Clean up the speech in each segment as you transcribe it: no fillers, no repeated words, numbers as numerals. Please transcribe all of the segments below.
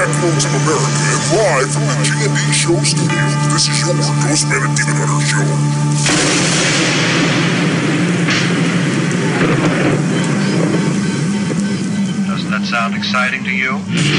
Folks of America, and live from the G&D Show studio, this is your Ghostman and Demon Hunter Show. Doesn't that sound exciting to you?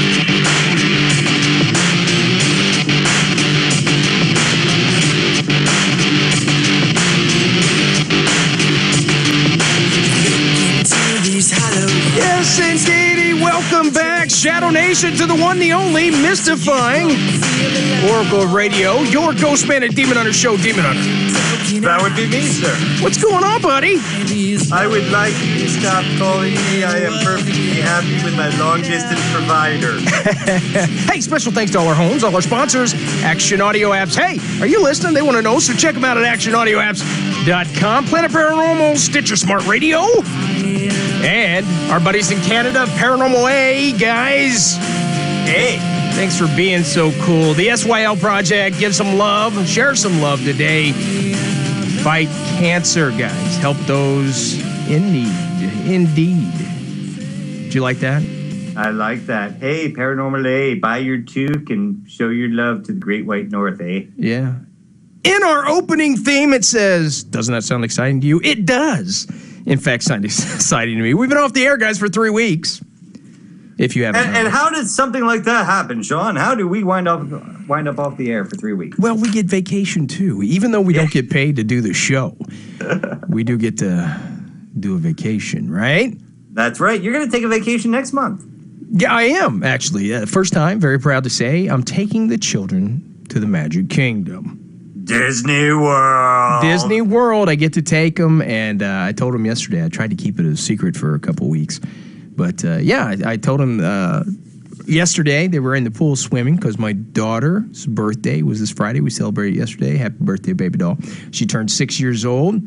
Yes, indeedy. Welcome back, Shadow Nation, to the one, the only, mystifying Oracle of Radio, your Ghostman and Demon Hunter Show, Demon Hunter. That would be me, sir. What's going on, buddy? I would like you to stop calling me. I am perfectly happy with my long-distance provider. Hey, special thanks to all our homes, all our sponsors, Action Audio Apps. Hey, are you listening? They want to know, so check them out at actionaudioapps.com. Planet Paranormal, Stitcher Smart Radio, and our buddies in Canada, Paranormal A, guys. Hey. Thanks for being so cool. The SYL Project, give some love, share some love today. Fight cancer, guys. Help those in need. Indeed. Did you like that? I like that. Hey, Paranormal A, buy your toque and show your love to the Great White North, eh? Yeah. In our opening theme, it says, doesn't that sound exciting to you? It does. In fact, sounds exciting to me. We've been off the air, guys, for 3 weeks. If you haven't. And how did something like that happen, Sean? How do we wind up off the air for 3 weeks? Well, we get vacation too. Even though we don't get paid to do the show, we do get to do a vacation, right? That's right. You're going to take a vacation next month. Yeah, I am, actually. First time, very proud to say, I'm taking the children to the Magic Kingdom. Disney World. Disney World. I get to take them, and I told them yesterday. I tried to keep it a secret for a couple weeks. But, I told him yesterday they were in the pool swimming because my daughter's birthday was this Friday. We celebrated yesterday. Happy birthday, baby doll. She turned 6 years old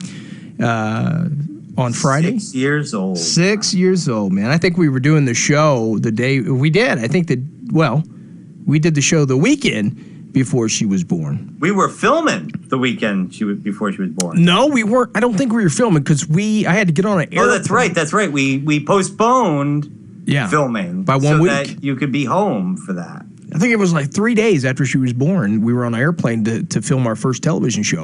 on Friday. 6 years old. 6 years old, man. I think we were doing the show the day we did. I think we did the show the weekend before she was born. We were filming the weekend before she was born. No, we weren't. I don't think we were filming because I had to get on an airplane. Oh, that's right. We postponed filming by 1 week. That you could be home for that. I think it was like 3 days after she was born. We were on an airplane to film our first television show.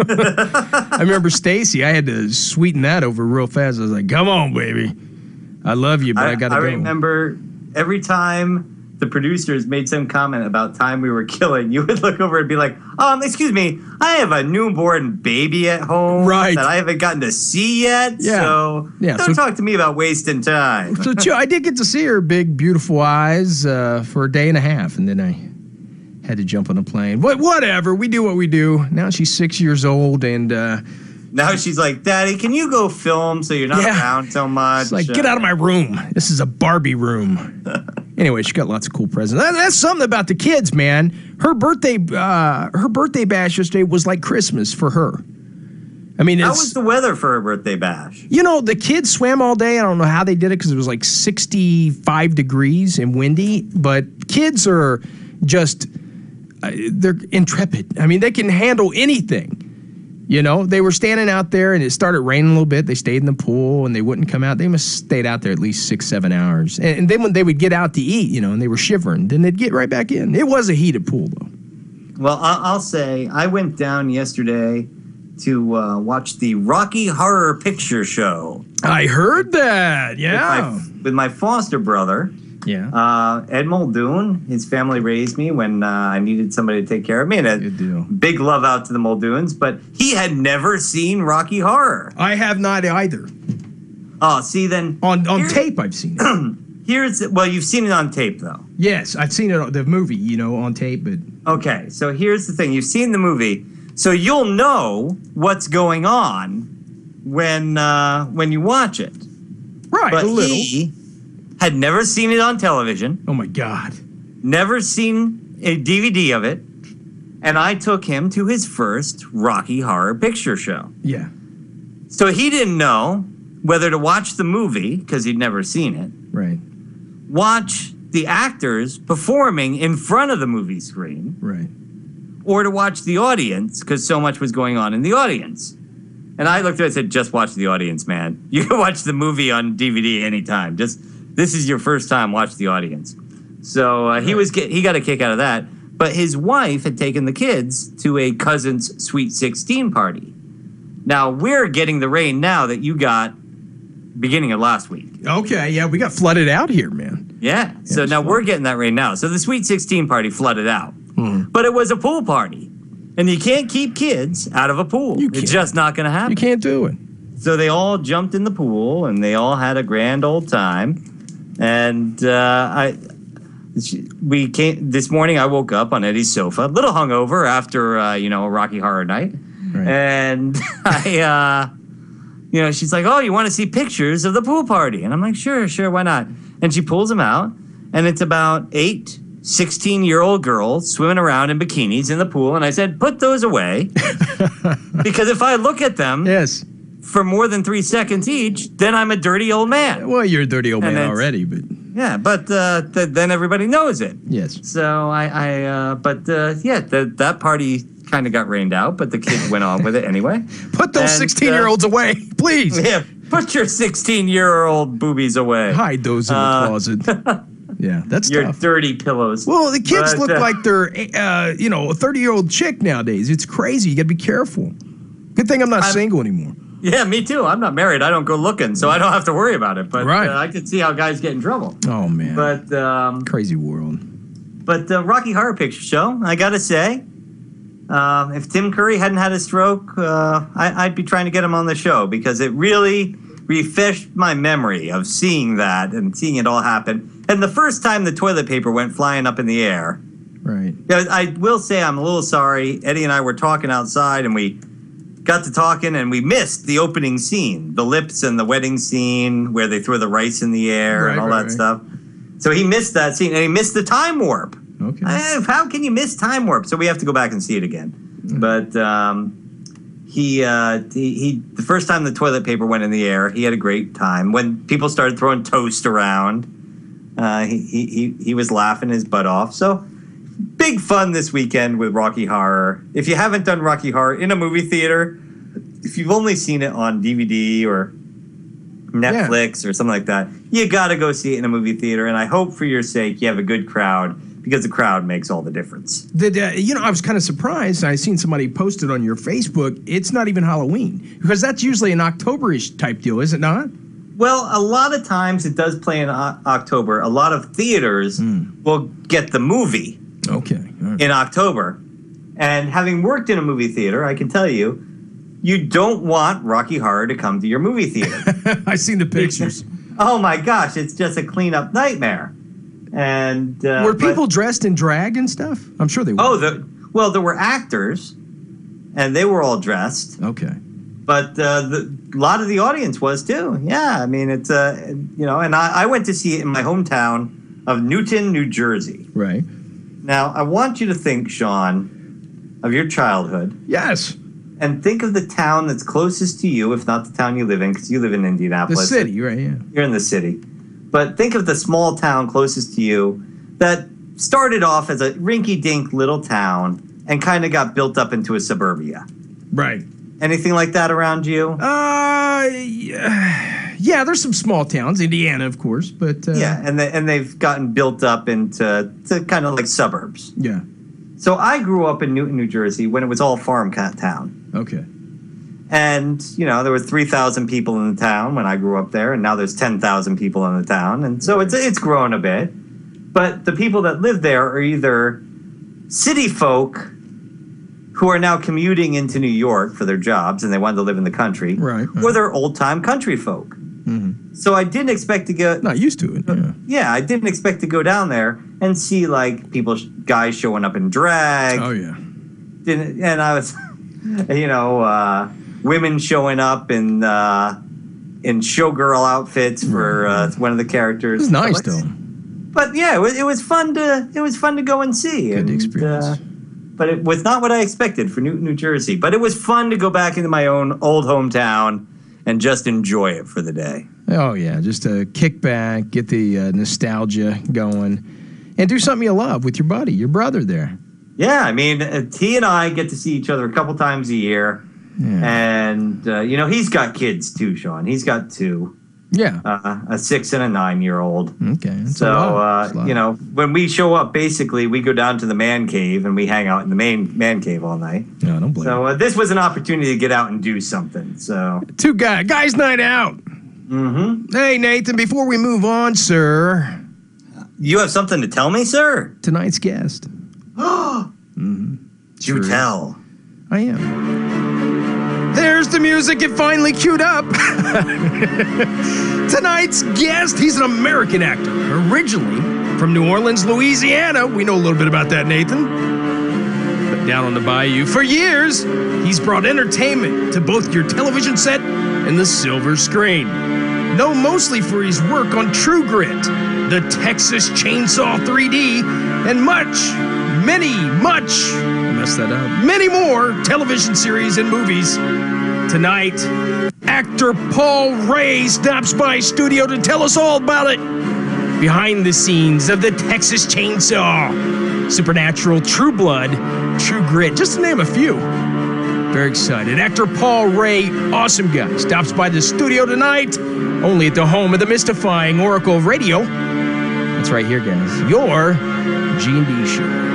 I remember Stacy. I had to sweeten that over real fast. I was like, come on, baby. I love you, but I got to go. I remember every time the producers made some comment about time we were killing, you would look over and be like, excuse me, I have a newborn baby at home that I haven't gotten to see yet, so don't talk to me about wasting time. So I did get to see her big, beautiful eyes for a day and a half, and then I had to jump on a plane. But whatever, we do what we do. Now she's 6 years old, and now she's like, Daddy, can you go film so you're not around so much? It's like, get out of my room. This is a Barbie room. Anyway, she got lots of cool presents. That's something about the kids, man. Her birthday bash yesterday was like Christmas for her. I mean, how was the weather for her birthday bash? You know, the kids swam all day. I don't know how they did it because it was like 65 degrees and windy. But kids are just, they're intrepid. I mean, they can handle anything. You know, they were standing out there and it started raining a little bit. They stayed in the pool and they wouldn't come out. They must have stayed out there at least 6-7 hours. And then when they would get out to eat, you know, and they were shivering, then they'd get right back in. It was a heated pool, though. Well, I'll say I went down yesterday to watch the Rocky Horror Picture Show. I heard that, yeah. With my foster brother. Yeah. Ed Muldoon, his family raised me when I needed somebody to take care of me. And Good deal. Big love out to the Muldoons, but he had never seen Rocky Horror. I have not either. Oh, see then. On tape, I've seen it. Well, you've seen it on tape, though. Yes, I've seen it, the movie, you know, on tape. But okay, so here's the thing. You've seen the movie, so you'll know what's going on when you watch it. Right, but a little. He had never seen it on television. Oh, my God. Never seen a DVD of it. And I took him to his first Rocky Horror Picture Show. Yeah. So he didn't know whether to watch the movie, because he'd never seen it. Right. Watch the actors performing in front of the movie screen. Right. Or to watch the audience, because so much was going on in the audience. And I looked at it and said, just watch the audience, man. You can watch the movie on DVD anytime. This is your first time, watch the audience. So he got a kick out of that. But his wife had taken the kids to a cousin's Sweet 16 party. Now, we're getting the rain now that you got beginning of last week. Okay, yeah, we got flooded out here, man. Yeah, so now we're getting that rain now. So the Sweet 16 party flooded out. But it was a pool party. And you can't keep kids out of a pool. It's just not going to happen. You can't do it. So they all jumped in the pool, and they all had a grand old time. And we came this morning. I woke up on Eddie's sofa, a little hungover after a Rocky Horror night, right. And she's like, "Oh, you want to see pictures of the pool party?" And I'm like, "Sure, why not?" And she pulls them out, and it's about 8 16-year-old girls swimming around in bikinis in the pool. And I said, "Put those away," because if I look at them, for more than 3 seconds each, then I'm a dirty old man. Well, you're a dirty old man already, but. Yeah, but then everybody knows it. Yes. So that party kind of got rained out, but the kids went on with it anyway. Put those 16-year-olds away, please. Yeah, put your 16-year-old boobies away. Hide those in the closet. Yeah, that's your tough. dirty pillows. Well, the kids look like they're, a 30-year-old chick nowadays. It's crazy. You got to be careful. Good thing I'm not single anymore. Yeah, me too. I'm not married. I don't go looking, so I don't have to worry about it. But I could see how guys get in trouble. Oh, man. But crazy world. But Rocky Horror Picture Show, I got to say, if Tim Curry hadn't had a stroke, I'd be trying to get him on the show because it really refreshed my memory of seeing that and seeing it all happen. And the first time the toilet paper went flying up in the air. Right. I will say I'm a little sorry. Eddie and I were talking outside, and we got to talking, and we missed the opening scene, the lips and the wedding scene where they throw the rice in the air and all that stuff. So he missed that scene, and he missed the time warp. Okay. How can you miss time warp? So we have to go back and see it again. Mm-hmm. But he the first time the toilet paper went in the air, he had a great time. When people started throwing toast around, he was laughing his butt off. So big fun this weekend with Rocky Horror. If you haven't done Rocky Horror in a movie theater, if you've only seen it on DVD or Netflix or something like that, you got to go see it in a movie theater. And I hope for your sake you have a good crowd, because the crowd makes all the difference. I was kind of surprised. I seen somebody posted on your Facebook, it's not even Halloween, because that's usually an October-ish type deal, is it not? Well, a lot of times it does play in October. A lot of theaters will get the movie in October. And having worked in a movie theater, I can tell you, you don't want Rocky Horror to come to your movie theater. I've seen the pictures. Oh my gosh, it's just a cleanup nightmare. And were people dressed in drag and stuff? I'm sure they were. Oh, there were actors, and they were all dressed. Okay. But a lot of the audience was too. Yeah, I mean, it's and I went to see it in my hometown of Newton, New Jersey. Right. Now, I want you to think, Sean, of your childhood. Yes. And think of the town that's closest to you, if not the town you live in, because you live in Indianapolis. The city, right? Yeah. You're in the city. But think of the small town closest to you that started off as a rinky-dink little town and kind of got built up into a suburbia. Right. Anything like that around you? Yeah, there's some small towns, Indiana, of course, but and they've gotten built up into kind of like suburbs. Yeah. So I grew up in Newton, New Jersey, when it was all farm town. Okay. And there were 3,000 people in the town when I grew up there, and now there's 10,000 people in the town, and so it's grown a bit. But the people that live there are either city folk who are now commuting into New York for their jobs, and they wanted to live in the country, right. Or they're old-time country folk. Mm-hmm. So I didn't expect to go... Not used to it, yeah. I didn't expect to go down there and see, like, guys showing up in drag. Oh, yeah. And I was, women showing up in showgirl outfits for one of the characters. It was nice, though. But, yeah, it was fun to go and see. Good experience. But it was not what I expected for Newton, New Jersey. But it was fun to go back into my own old hometown and just enjoy it for the day. Oh, yeah. Just to kick back, get the nostalgia going, and do something you love with your buddy, your brother there. Yeah, I mean, he and I get to see each other a couple times a year. Yeah. And, he's got kids too, Sean. He's got 2. Yeah. A 6 and a 9-year-old. Okay. That's so, when we show up, basically, we go down to the man cave and we hang out in the main man cave all night. No, don't blame So, this was an opportunity to get out and do something. So, guys' night out. Mm-hmm. Hey, Nathan, before we move on, sir. You have something to tell me, sir? Tonight's guest. Do tell. I am. There's the music. It finally queued up. Tonight's guest, he's an American actor, originally from New Orleans, Louisiana. We know a little bit about that, Nathan. But down on the bayou. For years, he's brought entertainment to both your television set and the silver screen. Known mostly for his work on True Grit, The Texas Chainsaw 3D, and many more television series and movies. Tonight, actor Paul Ray stops by studio to tell us all about it. Behind the scenes of The Texas Chainsaw, Supernatural, True Blood, True Grit, just to name a few. Very excited. Actor Paul Ray, awesome guy, stops by the studio tonight, only at the home of the mystifying Oracle of Radio. That's right here, guys. Your G&D show.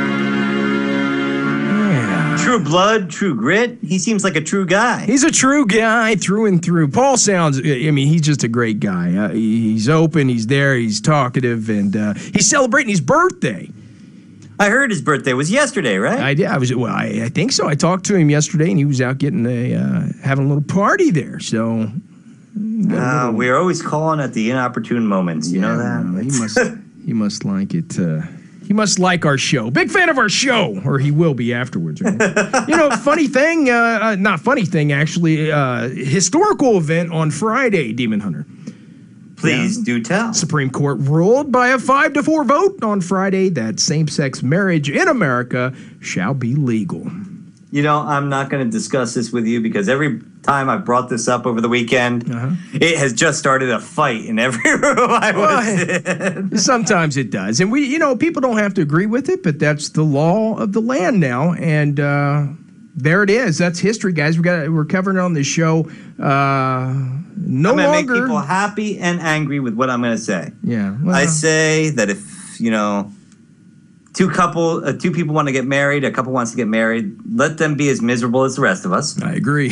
True Blood, True Grit. He seems like a true guy. He's a true guy through and through. Paul sounds, he's just a great guy. He's open, he's there, he's talkative, and he's celebrating his birthday. I heard his birthday was yesterday, right? I think so. I talked to him yesterday, and he was out getting having a little party there. So we're always calling at the inopportune moments. You know that? He must like it. He must like our show. Big fan of our show, or he will be afterwards, right? Funny thing, not funny thing, actually, historical event on Friday, Demon Hunter. Please do tell. Supreme Court ruled by a 5-4 vote on Friday that same-sex marriage in America shall be legal. I'm not going to discuss this with you because every time I've brought this up over the weekend, it has just started a fight in every room I was in. Sometimes it does. And people don't have to agree with it, but that's the law of the land now. And there it is. That's history, guys. We're covering it on this show. I'm going to make people happy and angry with what I'm going to say. Yeah. Well, I say that if, two people want to get married, a couple wants to get married, let them be as miserable as the rest of us. I agree.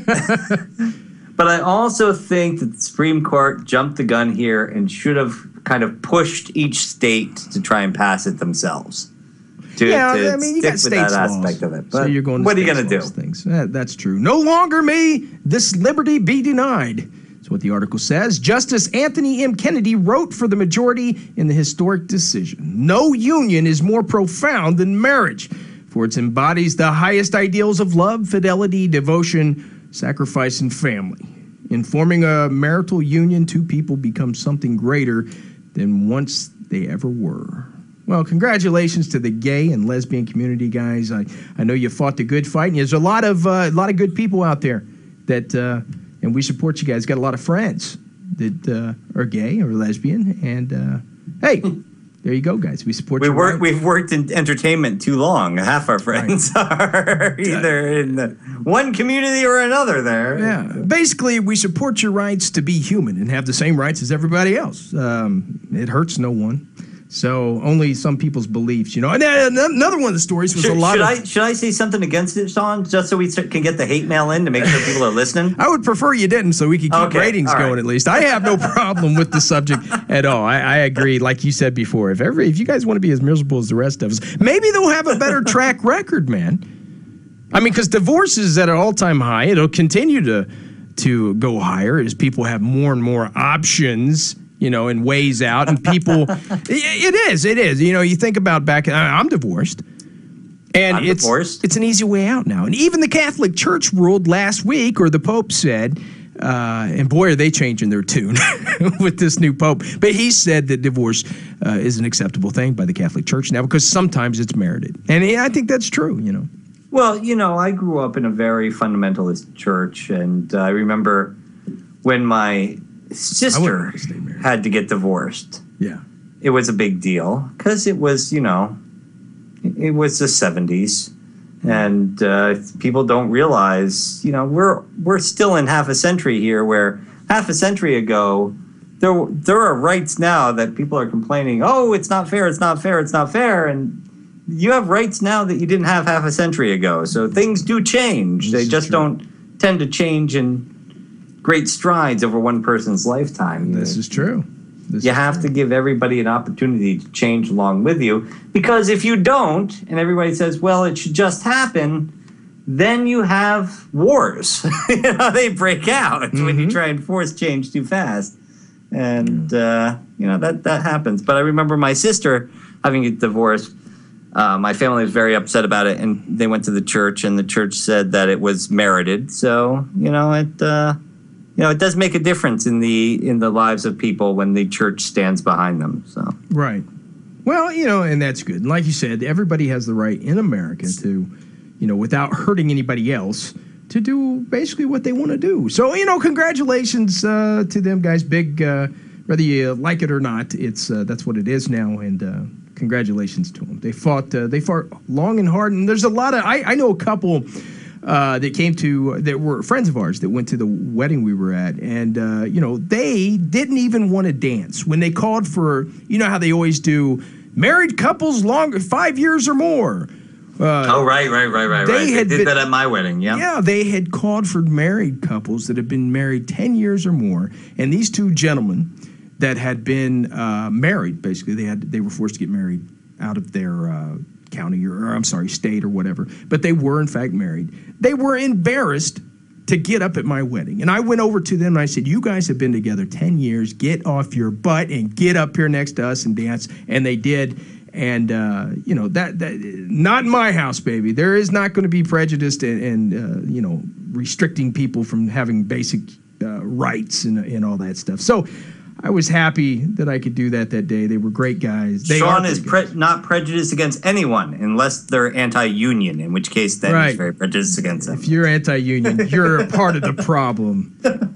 But I also think that the Supreme Court jumped the gun here and should have kind of pushed each state to try and pass it themselves. You got states that laws. Aspect of it. But so you're going to what are you going to do? Things. That's true. No longer may this liberty be denied. That's what the article says. Justice Anthony M. Kennedy wrote for the majority in the historic decision. No union is more profound than marriage, for it embodies the highest ideals of love, fidelity, devotion, sacrifice, and family. In forming a marital union, two people become something greater than once they ever were. Well, congratulations to the gay and lesbian community, guys. I know you fought the good fight, and there's a lot of good people out there that, and we support you guys. Got a lot of friends that are gay or lesbian, and hey, there you go, guys. We support you. We've worked in entertainment too long. Half our friends are either in one community or another there. Yeah. Basically, we support your rights to be human and have the same rights as everybody else. It hurts no one. So only some people's beliefs, And another one of the stories was Should I say something against it, Sean, just so we can get the hate mail in to make sure people are listening? I would prefer you didn't, so we could keep ratings going at least. I have no problem with the subject at all. I agree, like you said before. If you guys want to be as miserable as the rest of us, maybe they'll have a better track record, man. Because divorce is at an all-time high. It'll continue to go higher as people have more and more options. And ways out, and people, it is. You think about I'm divorced, and it's an easy way out now. And even the Catholic Church ruled last week, or the Pope said, and boy, are they changing their tune with this new Pope. But he said that divorce is an acceptable thing by the Catholic Church now because sometimes it's merited. And I think that's true, Well, I grew up in a very fundamentalist church, and I remember when my sister had to get divorced. Yeah. It was a big deal because it was, it was the 70s. And people don't realize, we're still in half a century here where half a century ago, there are rights now that people are complaining, oh, it's not fair, it's not fair, it's not fair. And you have rights now that you didn't have half a century ago. So things do change. They just don't tend to change in great strides over one person's lifetime. This is true. You have to give everybody an opportunity to change along with you, because if you don't, and everybody says, well, it should just happen, then you have wars. They break out when you try and force change too fast. And, that happens. But I remember my sister having a divorce. My family was very upset about it, and they went to the church, and the church said that it was merited. So, it does make a difference in the lives of people when the church stands behind them. So right. Well, and that's good. And like you said, everybody has the right in America to, without hurting anybody else, to do basically what they want to do. So, congratulations to them guys. Big, whether you like it or not, it's that's what it is now. And congratulations to them. They fought long and hard. And there's a lot of I know a couple. That were friends of ours that went to the wedding we were at, and they didn't even want to dance when they called for, how they always do, married couples longer 5 years or more. Right. They did that at my wedding. Yeah, they had called for married couples that had been married 10 years or more, and these two gentlemen that had been married, basically they were forced to get married out of their county or state or whatever, but they were in fact married. They were embarrassed to get up at my wedding, and I went over to them and I said, you guys have been together 10 years, get off your butt and get up here next to us and dance. And they did. And that not in my house, baby. There is not going to be prejudice and restricting people from having basic rights and all that stuff. So I was happy that I could do that day. They were great guys. Sean is not prejudiced against anyone unless they're anti-union, in which case then he's very prejudiced against them. If you're anti-union, you're a part of the problem.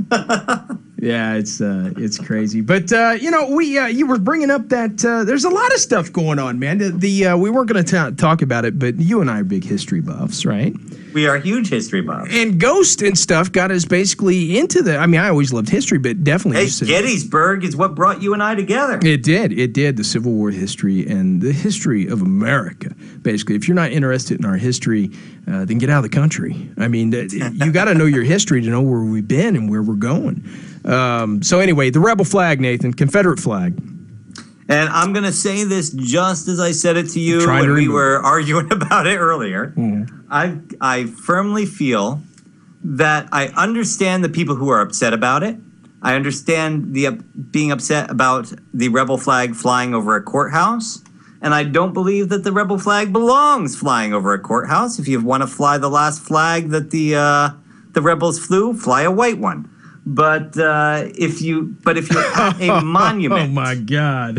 Yeah, it's crazy. But, you were bringing up that there's a lot of stuff going on, man. We weren't going to talk about it, but you and I are big history buffs, right? We are huge history buffs. And Ghost and stuff got us basically into I always loved history, but definitely. Hey, Gettysburg is what brought you and I together. It did. The Civil War history and the history of America. Basically, if you're not interested in our history, then get out of the country. I mean, you got to know your history to know where we've been and where we're going. So anyway, the rebel flag, Nathan, Confederate flag. And I'm going to say this just as I said it to you when we were arguing about it earlier. Mm-hmm. I firmly feel that I understand the people who are upset about it. I understand being upset about the rebel flag flying over a courthouse. And I don't believe that the rebel flag belongs flying over a courthouse. If you want to fly the last flag that the rebels flew, fly a white one. But if you have a monument, oh my God,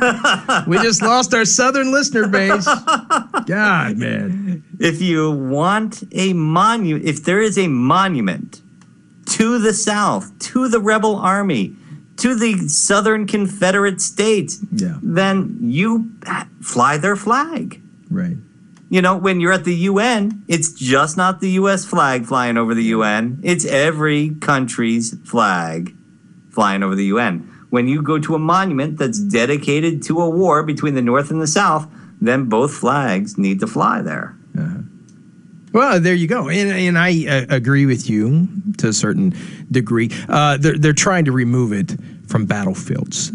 we just lost our southern listener base. God, man, if you want a monument, if there is a monument to the South, to the rebel army, to the Southern Confederate States, then you fly their flag. Right. When you're at the UN, it's just not the U.S. flag flying over the UN. It's every country's flag flying over the UN. When you go to a monument that's dedicated to a war between the North and the South, then both flags need to fly there. Uh-huh. Well, there you go. And I agree with you to a certain degree. They're trying to remove it from battlefields.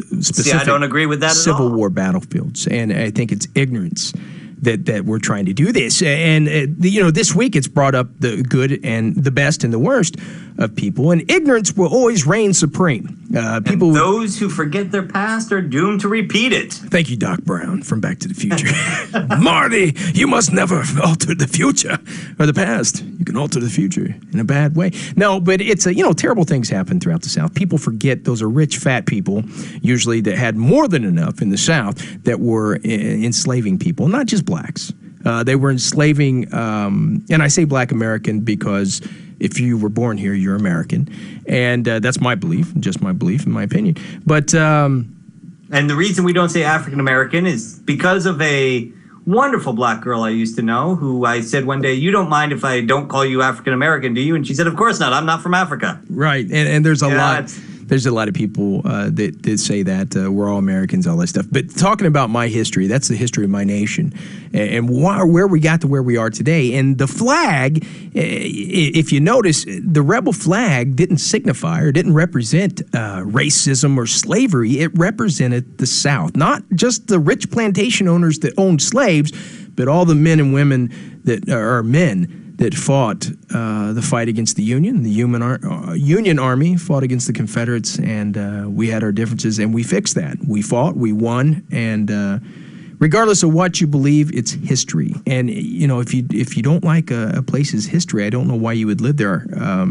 I don't agree with that at all. Civil War battlefields. And I think it's ignorance that we're trying to do this. And, this week it's brought up the good and the best and the worst of people. And ignorance will always reign supreme. Those who forget their past are doomed to repeat it. Thank you, Doc Brown from Back to the Future. Marty, you must never alter the future or the past. You can alter the future in a bad way. No, but it's terrible things happen throughout the South. People forget those are rich, fat people, usually that had more than enough in the South, that were enslaving people, not just blacks. They were enslaving, and I say black American because if you were born here, you're American. And that's my belief, just my belief, in my opinion. But and the reason we don't say African American is because of a wonderful black girl I used to know who I said one day, "You don't mind if I don't call you African American, do you?" And she said, "Of course not. I'm not from Africa." Right. And there's a lot. There's a lot of people that say that we're all Americans, all that stuff. But talking about my history, that's the history of my nation and where we got to where we are today. And the flag, if you notice, the rebel flag didn't signify or didn't represent racism or slavery. It represented the South, not just the rich plantation owners that owned slaves, but all the men and women that are men that fought the fight against the Union. The Union Army fought against the Confederates, and we had our differences, and we fixed that. We fought, we won, and regardless of what you believe, it's history. And you know, if you don't like a place's history, I don't know why you would live there.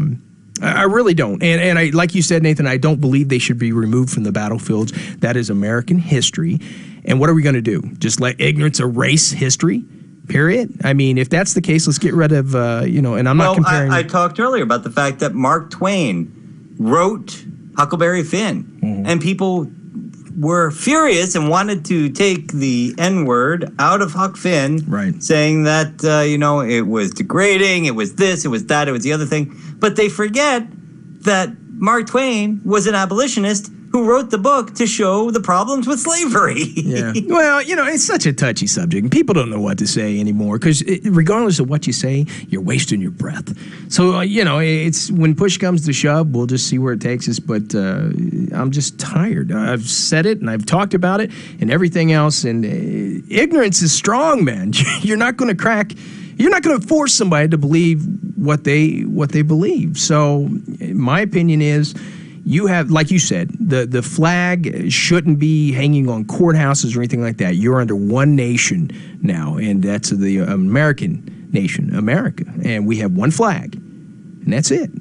I really don't. And I, like you said, Nathan, I don't believe they should be removed from the battlefields. That is American history. And what are we going to do? Just let ignorance erase history? Period. I mean, if that's the case, let's get rid of, and I'm not comparing. I talked earlier about the fact that Mark Twain wrote Huckleberry Finn, and people were furious and wanted to take the N-word out of Huck Finn, right, saying that, it was degrading, it was this, it was that, it was the other thing. But they forget that Mark Twain was an abolitionist who wrote the book to show the problems with slavery. Yeah. Well, it's such a touchy subject, and people don't know what to say anymore because regardless of what you say, you're wasting your breath. So, it's when push comes to shove, we'll just see where it takes us. But I'm just tired. I've said it, and I've talked about it, and everything else. And ignorance is strong, man. You're not going to You're not going to force somebody to believe what they believe. So, my opinion is, you have, like you said, the flag shouldn't be hanging on courthouses or anything like that. You're under one nation now, and that's the American nation, America. And we have one flag, and that's it.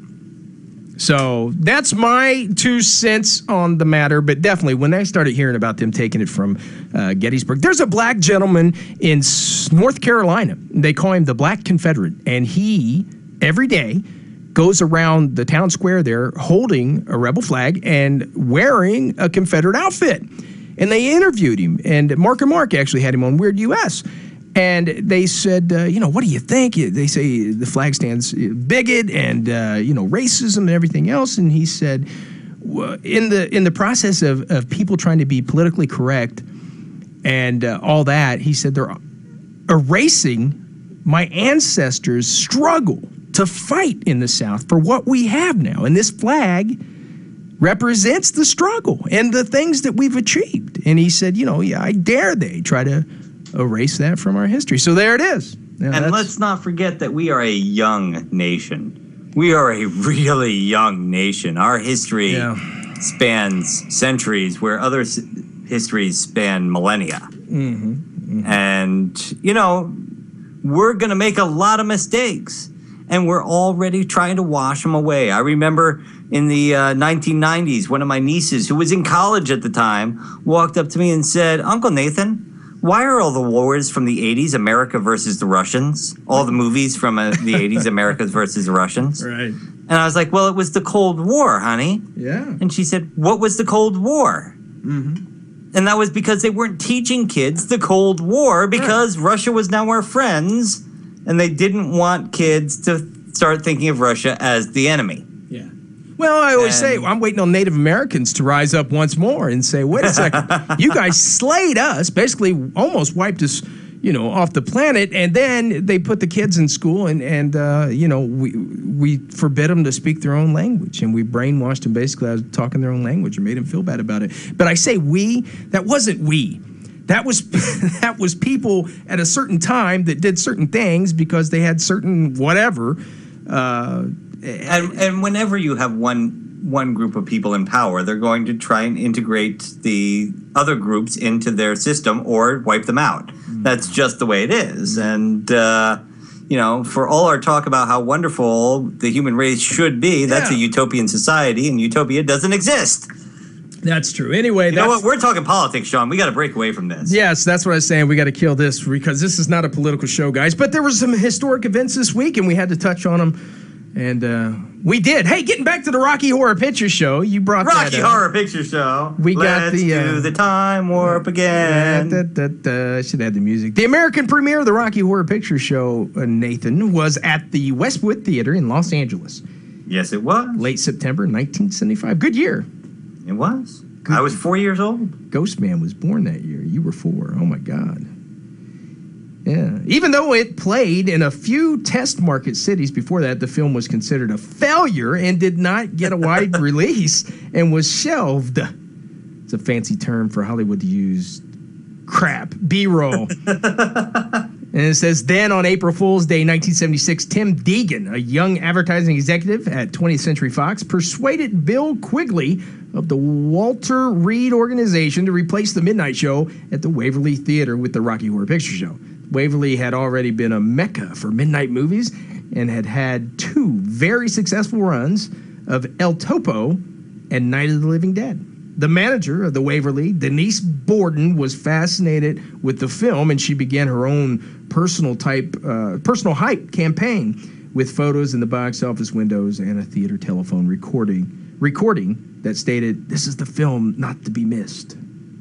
So that's my 2 cents on the matter. But definitely, when I started hearing about them taking it from Gettysburg, there's a black gentleman in North Carolina. They call him the Black Confederate, and he, every day, goes around the town square there holding a rebel flag and wearing a Confederate outfit. And they interviewed him, and Mark and Mark actually had him on Weird US. And they said, what do you think? They say the flag stands bigot and, racism and everything else. And he said, in the process of people trying to be politically correct and all that, he said they're erasing my ancestors' struggle to fight in the South for what we have now. And this flag represents the struggle and the things that we've achieved. And he said, I dare they try to erase that from our history. So there it is. Now, and let's not forget that we are a young nation. We are a really young nation. Our history spans centuries where other histories span millennia. Mm-hmm. Mm-hmm. And, we're going to make a lot of mistakes. And we're already trying to wash them away. I remember in the 1990s, one of my nieces, who was in college at the time, walked up to me and said, "Uncle Nathan, why are all the wars from the 80s America versus the Russians? All the movies from the 80s, America versus the Russians?" Right. And I was like, "Well, it was the Cold War, honey." Yeah. And she said, "What was the Cold War?" Mm-hmm. And that was because they weren't teaching kids the Cold War because Russia was now our friends. And they didn't want kids to start thinking of Russia as the enemy. Yeah. Well, I always say, I'm waiting on Native Americans to rise up once more and say, wait a second, you guys slayed us, basically almost wiped us, off the planet. And then they put the kids in school and we forbid them to speak their own language. And we brainwashed them basically out of talking their own language and made them feel bad about it. But I say that wasn't we. That was people at a certain time that did certain things because they had certain whatever. And whenever you have one group of people in power, they're going to try and integrate the other groups into their system or wipe them out. Mm-hmm. That's just the way it is. And, for all our talk about how wonderful the human race should be, that's a utopian society, and utopia doesn't exist. That's true. Anyway, you know what? We're talking politics, Sean. We got to break away from this. Yes, that's what I was saying. We got to kill this because this is not a political show, guys. But there were some historic events this week, and we had to touch on them. And we did. Hey, getting back to the Rocky Horror Picture Show, you brought Rocky Horror Picture Show. Let's do the time warp again. Should add the music. The American premiere of the Rocky Horror Picture Show, Nathan, was at the Westwood Theater in Los Angeles. Yes, it was. Late September 1975. Good year. It was. I was 4 years old. Ghost Man was born that year. You were 4. Oh, my God. Yeah. Even though it played in a few test market cities before that, the film was considered a failure and did not get a wide release and was shelved. It's a fancy term for Hollywood to use crap, B-roll. And it says, then on April Fool's Day, 1976, Tim Deegan, a young advertising executive at 20th Century Fox, persuaded Bill Quigley of the Walter Reed organization to replace the midnight show at the Waverly Theater with the Rocky Horror Picture Show. Waverly had already been a mecca for midnight movies and had had 2 very successful runs of El Topo and Night of the Living Dead. The manager of the Waverly, Denise Borden, was fascinated with the film, and she began her own personal hype campaign with photos in the box office windows and a theater telephone recording that stated, "This is the film not to be missed."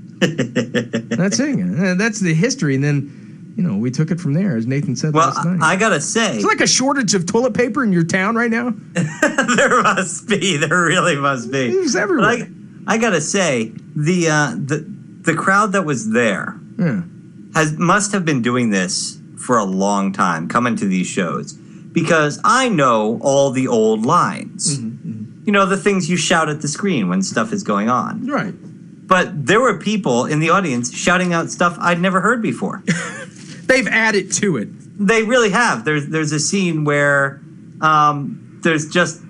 That's it. That's the history, and then we took it from there, as Nathan said last night. I gotta say, it's like a shortage of toilet paper in your town right now. There must be. There really must be. It's everywhere. I gotta say, the crowd that was there must have been doing this for a long time, coming to these shows, because I know all the old lines. The things you shout at the screen when stuff is going on. Right. But there were people in the audience shouting out stuff I'd never heard before. They've added to it. They really have. There's a scene where there's just,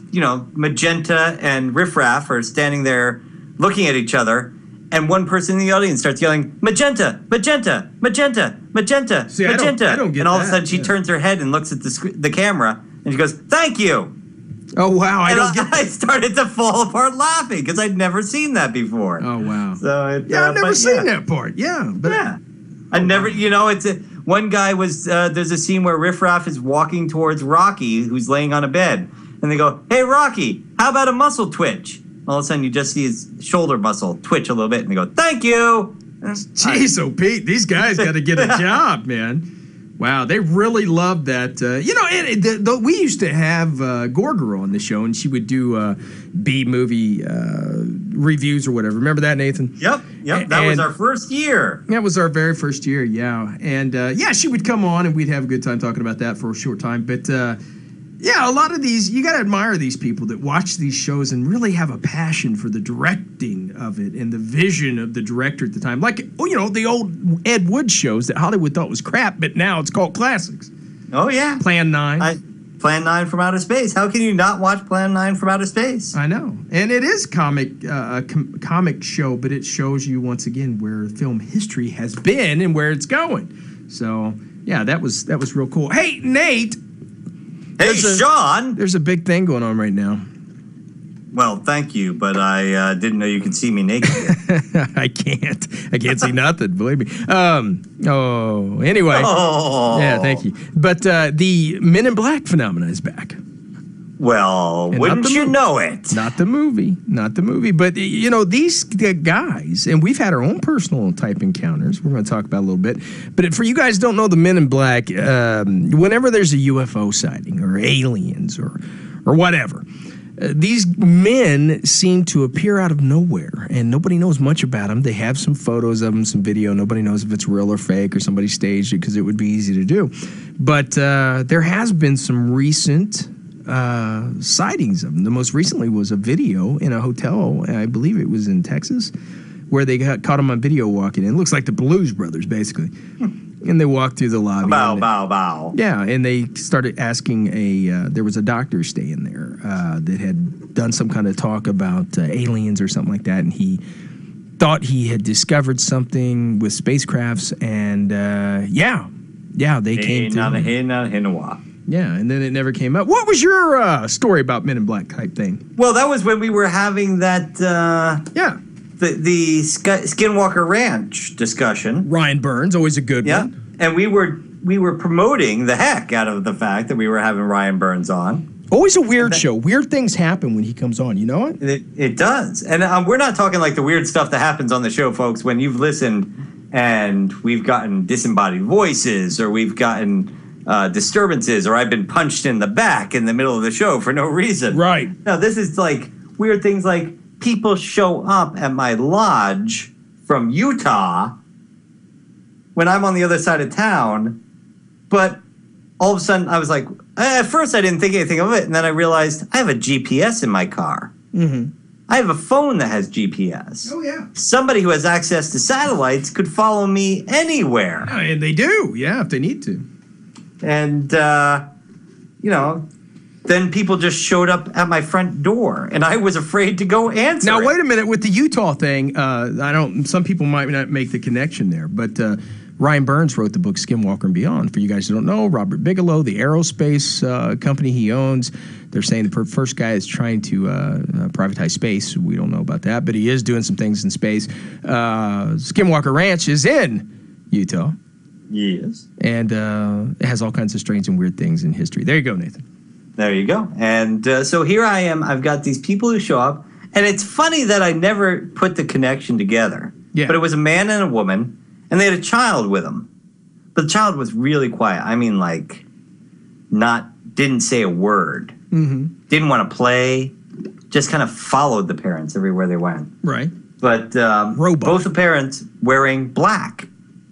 Magenta and Riff Raff are standing there looking at each other, and one person in the audience starts yelling, "Magenta, Magenta, Magenta, Magenta, See, Magenta." I don't get and all that. of a sudden she turns her head and looks at the camera, and she goes, "Thank you." Oh, wow. I started to fall apart laughing because I'd never seen that before. Oh, wow. So I've never seen that part. Yeah. But I never, one guy was, there's a scene where Riff Raff is walking towards Rocky, who's laying on a bed. And they go, "Hey, Rocky, how about a muscle twitch?" All of a sudden, you just see his shoulder muscle twitch a little bit. And they go, "Thank you." Jeez, Pete, these guys got to get a job, man. Wow, they really loved that. We used to have Gore Girl on the show, and she would do B-movie reviews or whatever. Remember that, Nathan? Yep. That was our first year. That was our very first year, yeah. And, she would come on, and we'd have a good time talking about that for a short time. But, a lot of these, you got to admire these people that watch these shows and really have a passion for the directing of it and the vision of the director at the time. Like, the old Ed Wood shows that Hollywood thought was crap, but now it's called classics. Oh, yeah. Plan 9. Plan 9 from Outer Space. How can you not watch Plan 9 from Outer Space? I know. And it is a comic show, but it shows you, once again, where film history has been and where it's going. So, yeah, that was real cool. Hey, Nate. Hey, Sean! There's a big thing going on right now. Well, thank you, but I didn't know you could see me naked. I can't see nothing, believe me. Anyway. Oh. Yeah, thank you. But the Men in Black phenomenon is back. Well, and wouldn't you know it? Not the movie. But, these guys, and we've had our own personal type encounters we're going to talk about a little bit. But for you guys who don't know the Men in Black, whenever there's a UFO sighting or aliens or whatever, these men seem to appear out of nowhere, and nobody knows much about them. They have some photos of them, some video. Nobody knows if it's real or fake or somebody staged it because it would be easy to do. But there has been some recent sightings of them. The most recently was a video in a hotel, I believe it was in Texas, where they caught them on video walking in. It looks like the Blues Brothers, basically. And they walked through the lobby. Bow. Yeah, and they started asking there was a doctor staying there that had done some kind of talk about aliens or something like that, and he thought he had discovered something with spacecrafts, and they came to... Yeah, and then it never came up. What was your story about Men in Black type thing? Well, that was when we were having that... The Skinwalker Ranch discussion. Ryan Burns, always a good one. And we were promoting the heck out of the fact that we were having Ryan Burns on. Always a weird show. Weird things happen when he comes on. You know it? It does. And we're not talking like the weird stuff that happens on the show, folks, when you've listened and we've gotten disembodied voices or we've gotten disturbances or I've been punched in the back in the middle of the show for no reason. Right. No, this is like weird things like people show up at my lodge from Utah when I'm on the other side of town, but all of a sudden I was like, at first I didn't think anything of it, and then I realized I have a GPS in my car. Mm-hmm. I have a phone that has GPS. Oh, yeah. Somebody who has access to satellites could follow me anywhere. And they do, yeah, if they need to. And, then people just showed up at my front door, and I was afraid to go answer Now, it. wait a minute. With the Utah thing, some people might not make the connection there, but Ryan Burns wrote the book Skinwalker and Beyond. For you guys who don't know, Robert Bigelow, the aerospace company he owns, they're saying the first guy is trying to privatize space. We don't know about that, but he is doing some things in space. Skinwalker Ranch is in Utah. Yes. And it has all kinds of strange and weird things in history. There you go, Nathan. There you go. And so here I am. I've got these people who show up. And it's funny that I never put the connection together. Yeah. But it was a man and a woman, and they had a child with them. But the child was really quiet. I mean, like, didn't say a word. Mm-hmm. Didn't want to play. Just kind of followed the parents everywhere they went. Right. But both the parents wearing black.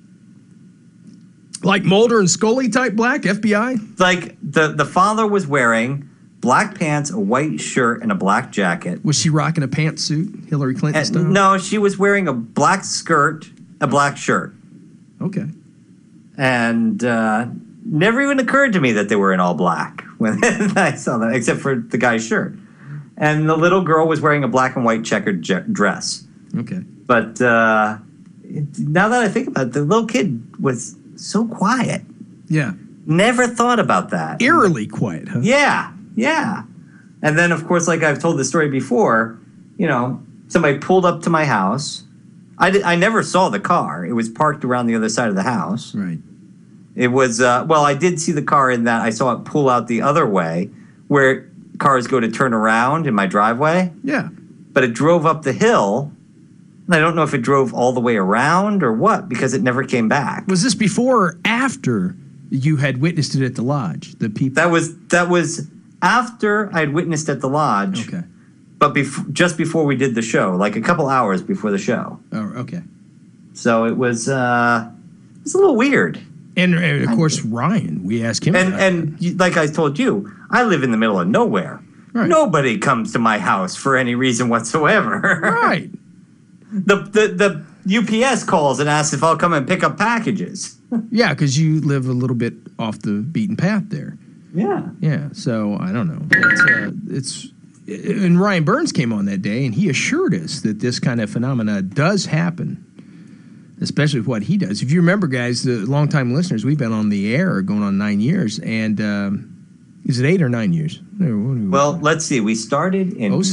Like Mulder and Scully type black, FBI? Like the father was wearing black pants, a white shirt, and a black jacket. Was she rocking a pantsuit, Hillary Clinton style? No, she was wearing a black skirt, a black shirt. Okay. And never even occurred to me that they were in all black when I saw them, except for the guy's shirt. And the little girl was wearing a black and white checkered dress. Okay. But now that I think about it, the little kid was so quiet. Yeah. Never thought about that. Eerily quiet, huh? Yeah. And then, of course, like I've told the story before, somebody pulled up to my house. I never saw the car. It was parked around the other side of the house. Right. It was, I did see the car in that I saw it pull out the other way where cars go to turn around in my driveway. Yeah. But it drove up the hill. I don't know if it drove all the way around or what, because it never came back. Was this before or after you had witnessed it at the lodge? The people. That was after I had witnessed at the lodge. Okay. But just before we did the show, like a couple hours before the show. Oh, okay. So it was a little weird. And of course, Ryan, we asked him. And like I told you, I live in the middle of nowhere. Right. Nobody comes to my house for any reason whatsoever. Right. The UPS calls and asks if I'll come and pick up packages. Yeah, because you live a little bit off the beaten path there. Yeah. Yeah, so I don't know. And Ryan Burns came on that day, and he assured us that this kind of phenomena does happen, especially with what he does. If you remember, guys, the longtime listeners, we've been on the air going on 9 years, and is it 8 or 9 years? Well, let's see. We started in we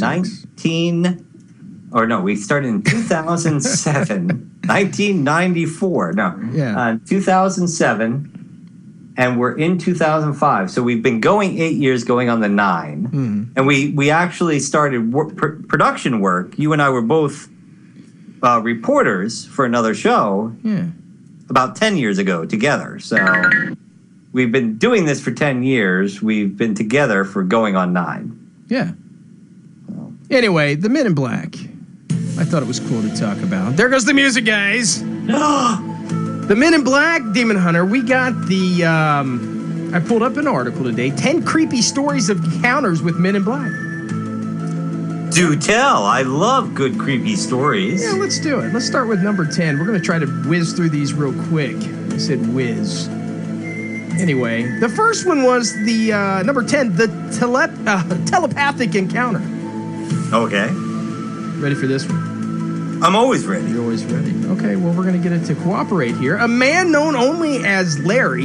started in 2007, 1994. No, yeah, 2007, and we're in 2005. So we've been going 8 years, going on the 9. Mm-hmm. And we actually started production work. You and I were both reporters for another show. Yeah, about 10 years ago together. So we've been doing this for 10 years. We've been together for going on 9. Yeah. Anyway, the Men in Black. I thought it was cool to talk about. There goes the music, guys. The Men in Black, Demon Hunter. We got the, I pulled up an article today, 10 creepy stories of encounters with Men in Black. Do tell. I love good creepy stories. Yeah, let's do it. Let's start with number 10. We're going to try to whiz through these real quick. I said whiz. Anyway, the first one was the, number 10, the telepathic encounter. Okay. Ready for this one? I'm always ready. You're always ready. Okay, well, we're going to get it to cooperate here. A man known only as Larry.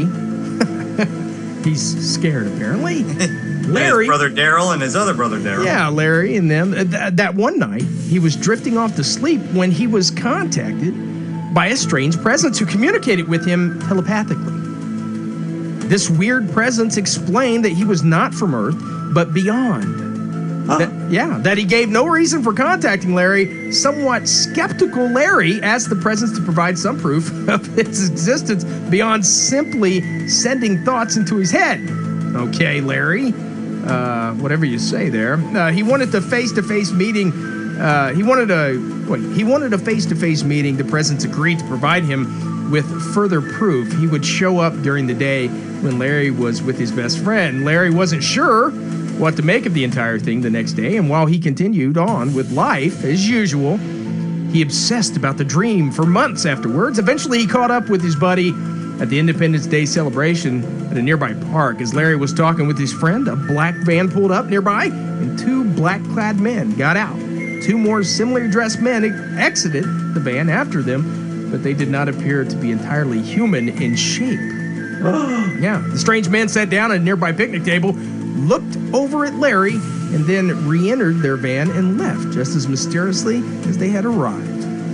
He's scared, apparently. Larry. His brother Daryl and his other brother Daryl. Yeah, Larry and them. That one night, he was drifting off to sleep when he was contacted by a strange presence who communicated with him telepathically. This weird presence explained that he was not from Earth but beyond. That he gave no reason for contacting Larry. Somewhat skeptical Larry asked the presence to provide some proof of his existence beyond simply sending thoughts into his head. Okay, Larry, whatever you say there. He wanted a face-to-face meeting. He wanted a face-to-face meeting. The presence agreed to provide him with further proof. He would show up during the day when Larry was with his best friend. Larry wasn't sure what to make of the entire thing the next day, and while he continued on with life as usual, he obsessed about the dream for months afterwards. Eventually, he caught up with his buddy at the Independence Day celebration at a nearby park. As Larry was talking with his friend, a black van pulled up nearby, and two black-clad men got out. Two more similarly dressed men exited the van after them, but they did not appear to be entirely human in shape. The strange men sat down at a nearby picnic table, looked over at Larry, and then re-entered their van and left just as mysteriously as they had arrived.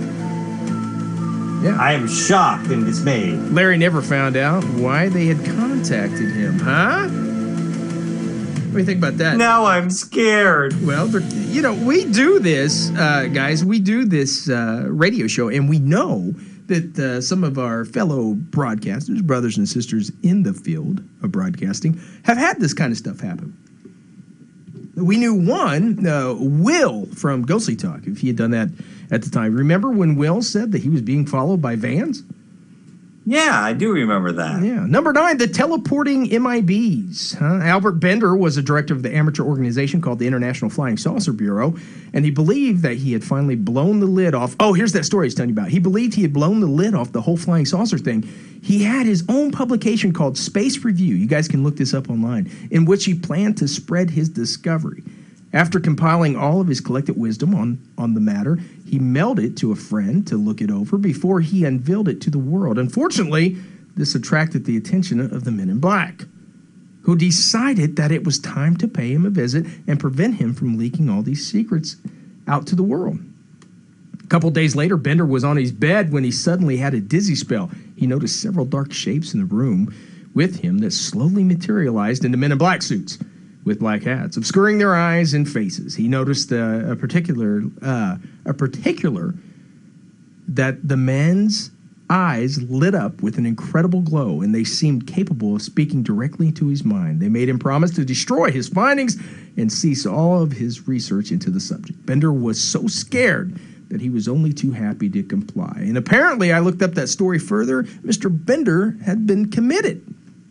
I am shocked and dismayed. Larry never found out why they had contacted him, huh? What do you think about that? Now I'm scared. Well, we do this, guys. We do this radio show, and we know that some of our fellow broadcasters, brothers and sisters in the field of broadcasting, have had this kind of stuff happen. We knew one, Will from Ghostly Talk, if he had done that at the time. Remember when Will said that he was being followed by vans? Yeah, I do remember that. Yeah. Number 9, the teleporting MIBs. Albert Bender was a director of the amateur organization called the International Flying Saucer Bureau, and he believed that he had finally blown the lid off. Oh, here's that story I was telling you about. He believed he had blown the lid off the whole flying saucer thing. He had his own publication called Space Review. You guys can look this up online, in which he planned to spread his discovery. After compiling all of his collected wisdom on the matter, he mailed it to a friend to look it over before he unveiled it to the world. Unfortunately, this attracted the attention of the Men in Black, who decided that it was time to pay him a visit and prevent him from leaking all these secrets out to the world. A couple days later, Bender was on his bed when he suddenly had a dizzy spell. He noticed several dark shapes in the room with him that slowly materialized into Men in Black suits with black hats, obscuring their eyes and faces. He noticed a particular that the men's eyes lit up with an incredible glow, and they seemed capable of speaking directly to his mind. They made him promise to destroy his findings and cease all of his research into the subject. Bender was so scared that he was only too happy to comply. And apparently, I looked up that story further, Mr. Bender had been committed.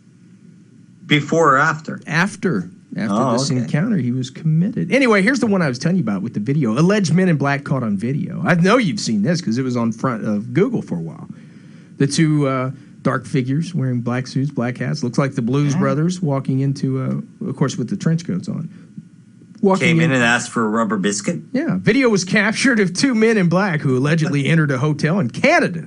Before or after? After this encounter, he was committed. Anyway, here's the one I was telling you about with the video. Alleged Men in Black caught on video. I know you've seen this because it was on front of Google for a while. The two dark figures wearing black suits, black hats. Looks like the Blues Brothers walking into, of course, with the trench coats on. Came in and asked for a rubber biscuit? Yeah. Video was captured of two men in black who allegedly entered a hotel in Canada.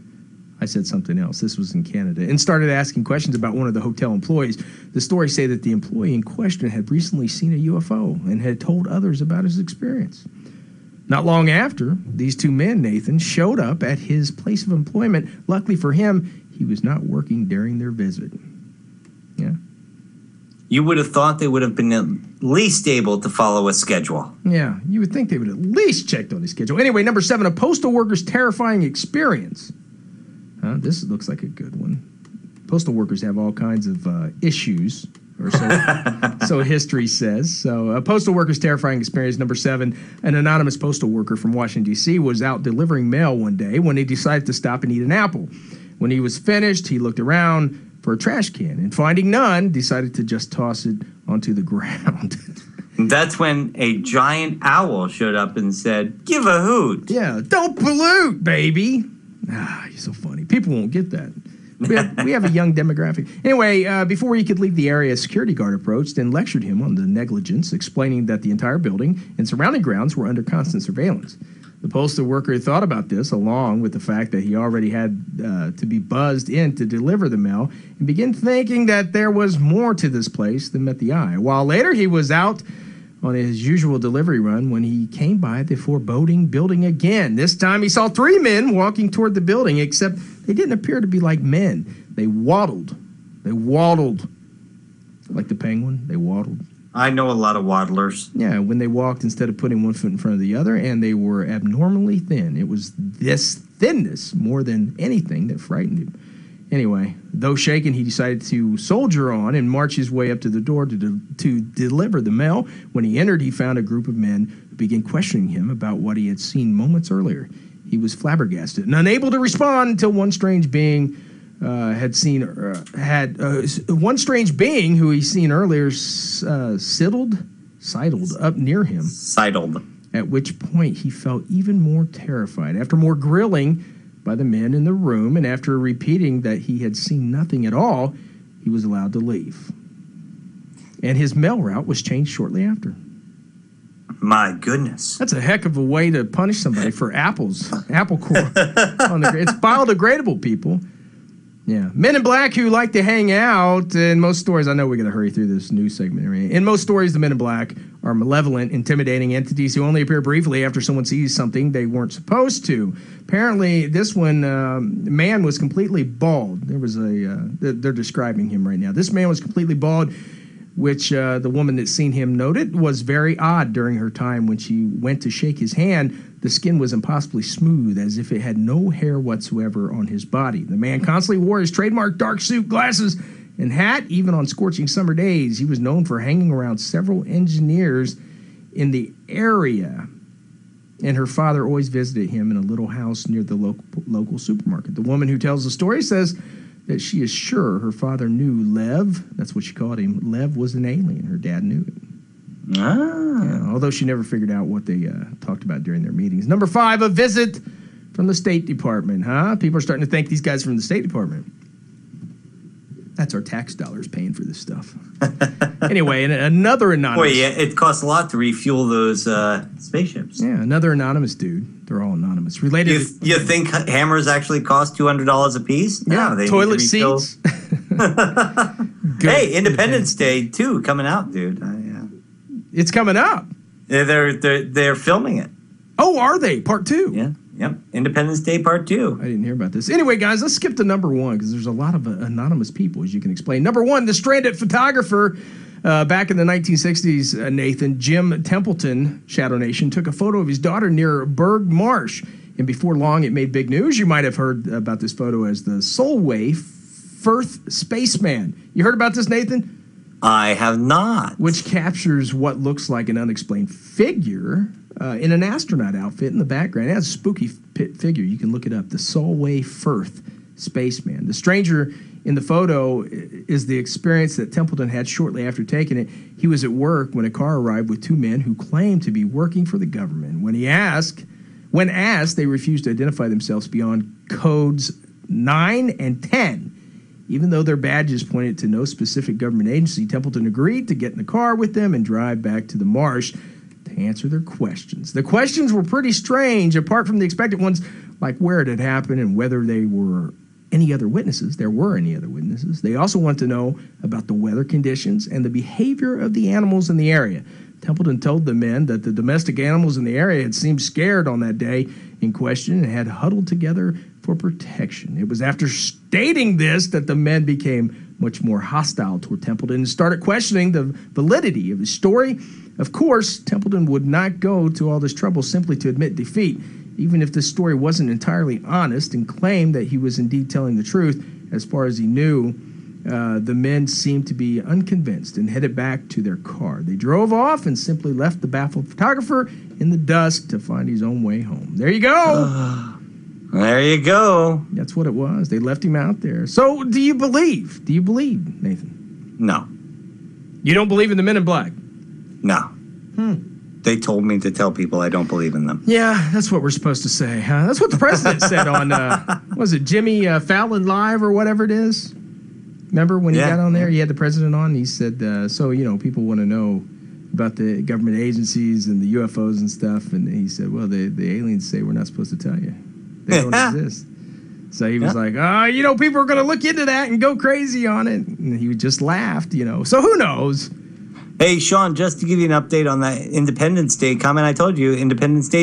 I said something else. This was in Canada. And started asking questions about one of the hotel employees. The stories say that the employee in question had recently seen a UFO and had told others about his experience. Not long after, these two men, Nathan, showed up at his place of employment. Luckily for him, he was not working during their visit. Yeah. You would have thought they would have been at least able to follow a schedule. Yeah, you would think they would at least checked on his schedule. Anyway, number 7, a postal worker's terrifying experience. This looks like a good one. Postal workers have all kinds of issues, or so history says. So a postal worker's terrifying experience, number 7. An anonymous postal worker from Washington, D.C. was out delivering mail one day when he decided to stop and eat an apple. When he was finished, he looked around for a trash can, and finding none, decided to just toss it onto the ground. That's when a giant owl showed up and said, "Give a hoot." Yeah, don't pollute, baby. You're so funny. People won't get that. We have a young demographic. Anyway, before he could leave the area, a security guard approached and lectured him on the negligence, explaining that the entire building and surrounding grounds were under constant surveillance. The postal worker thought about this, along with the fact that he already had to be buzzed in to deliver the mail, and began thinking that there was more to this place than met the eye. A while later, he was out on his usual delivery run when he came by the foreboding building again. This time he saw 3 men walking toward the building, except they didn't appear to be like men. They waddled. They waddled. Like the penguin, they waddled. I know a lot of waddlers. Yeah, when they walked, instead of putting one foot in front of the other, and they were abnormally thin. It was this thinness more than anything that frightened him. Anyway, though shaken, he decided to soldier on and march his way up to the door to deliver the mail. When he entered, he found a group of men who began questioning him about what he had seen moments earlier. He was flabbergasted and unable to respond until one strange being one strange being who he'd seen earlier sidled up near him. Sidled. At which point he felt even more terrified. After more grilling by the men in the room, and after repeating that he had seen nothing at all, he was allowed to leave. And his mail route was changed shortly after. My goodness. That's a heck of a way to punish somebody for apples. Apple core. It's biodegradable, people. Yeah. Men in black who like to hang out. In most stories, I know we're going to hurry through this news segment. In most stories, the men in black are malevolent, intimidating entities who only appear briefly after someone sees something they weren't supposed to. Apparently, this one, man was completely bald. They're describing him right now. This man was completely bald, which the woman that seen him noted was very odd during her time when she went to shake his hand. The skin was impossibly smooth, as if it had no hair whatsoever on his body. The man constantly wore his trademark dark suit, glasses, and hat, even on scorching summer days. He was known for hanging around several engineers in the area, and her father always visited him in a little house near the local supermarket. The woman who tells the story says that she is sure her father knew Lev. That's what she called him. Lev was an alien. Her dad knew it. Yeah, although she never figured out what they talked about during their meetings. Number 5, a visit from the State Department. People are starting to thank these guys from the State Department. That's our tax dollars paying for this stuff. Anyway, and another anonymous... Boy, yeah, it costs a lot to refuel those spaceships. Yeah, another anonymous dude. They're all anonymous. Related. You think hammers actually cost $200 a piece? Yeah, no, they toilet seats. Hey, Independence Day 2 coming out, dude. It's coming up. They're filming it. Oh, are they? Part 2? Yeah. Yep. Independence Day Part 2. I didn't hear about this. Anyway, guys, let's skip to number 1 because there's a lot of anonymous people, as you can explain. Number 1, the stranded photographer back in the 1960s, Nathan, Jim Templeton, Shadow Nation, took a photo of his daughter near Berg Marsh. And before long, it made big news. You might have heard about this photo as the Solway Firth Spaceman. You heard about this, Nathan? I have not. Which captures what looks like an unexplained figure in an astronaut outfit in the background. It has a spooky figure. You can look it up. The Solway Firth Spaceman. The stranger in the photo is the experience that Templeton had shortly after taking it. He was at work when a car arrived with 2 men who claimed to be working for the government. When asked, they refused to identify themselves beyond codes 9 and 10. Even though their badges pointed to no specific government agency, Templeton agreed to get in the car with them and drive back to the marsh to answer their questions. The questions were pretty strange, apart from the expected ones, like where it had happened and whether there were any other witnesses. They also wanted to know about the weather conditions and the behavior of the animals in the area. Templeton told the men that the domestic animals in the area had seemed scared on that day in question and had huddled together for protection. It was after stating this that the men became much more hostile toward Templeton and started questioning the validity of his story. Of course, Templeton would not go to all this trouble simply to admit defeat, even if the story wasn't entirely honest, and claimed that he was indeed telling the truth. As far as he knew, the men seemed to be unconvinced and headed back to their car. They drove off and simply left the baffled photographer in the dusk to find his own way home. There you go. There you go. That's what it was. They left him out there. So do you believe? Do you believe, Nathan? No. You don't believe in the Men in Black? No. They told me to tell people I don't believe in them. Yeah, that's what we're supposed to say. That's what the president said on, was it Jimmy Fallon Live or whatever it is? Remember when he got on there? He had the president on. He said, people want to know about the government agencies and the UFOs and stuff. And he said, well, the aliens say we're not supposed to tell you. They don't exist. So he was like, people are going to look into that and go crazy on it. And he just laughed, So who knows? Hey, Sean, just to give you an update on that Independence Day comment, I told you, Independence Day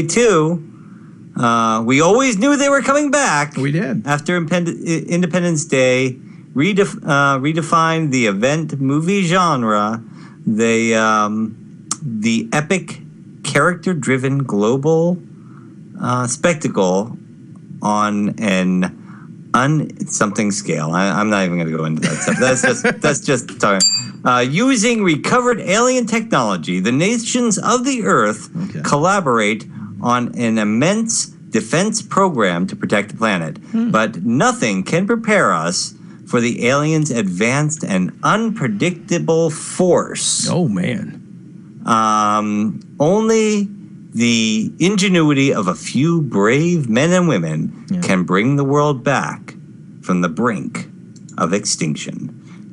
2, we always knew they were coming back. We did. After Independence Day, redefined the event movie genre. the epic character-driven global spectacle on an something scale. I'm not even going to go into that stuff. That's just talking. Using recovered alien technology, the nations of the Earth collaborate on an immense defense program to protect the planet. But nothing can prepare us for the aliens' advanced and unpredictable force. Oh, man. Only the ingenuity of a few brave men and women can bring the world back from the brink of extinction.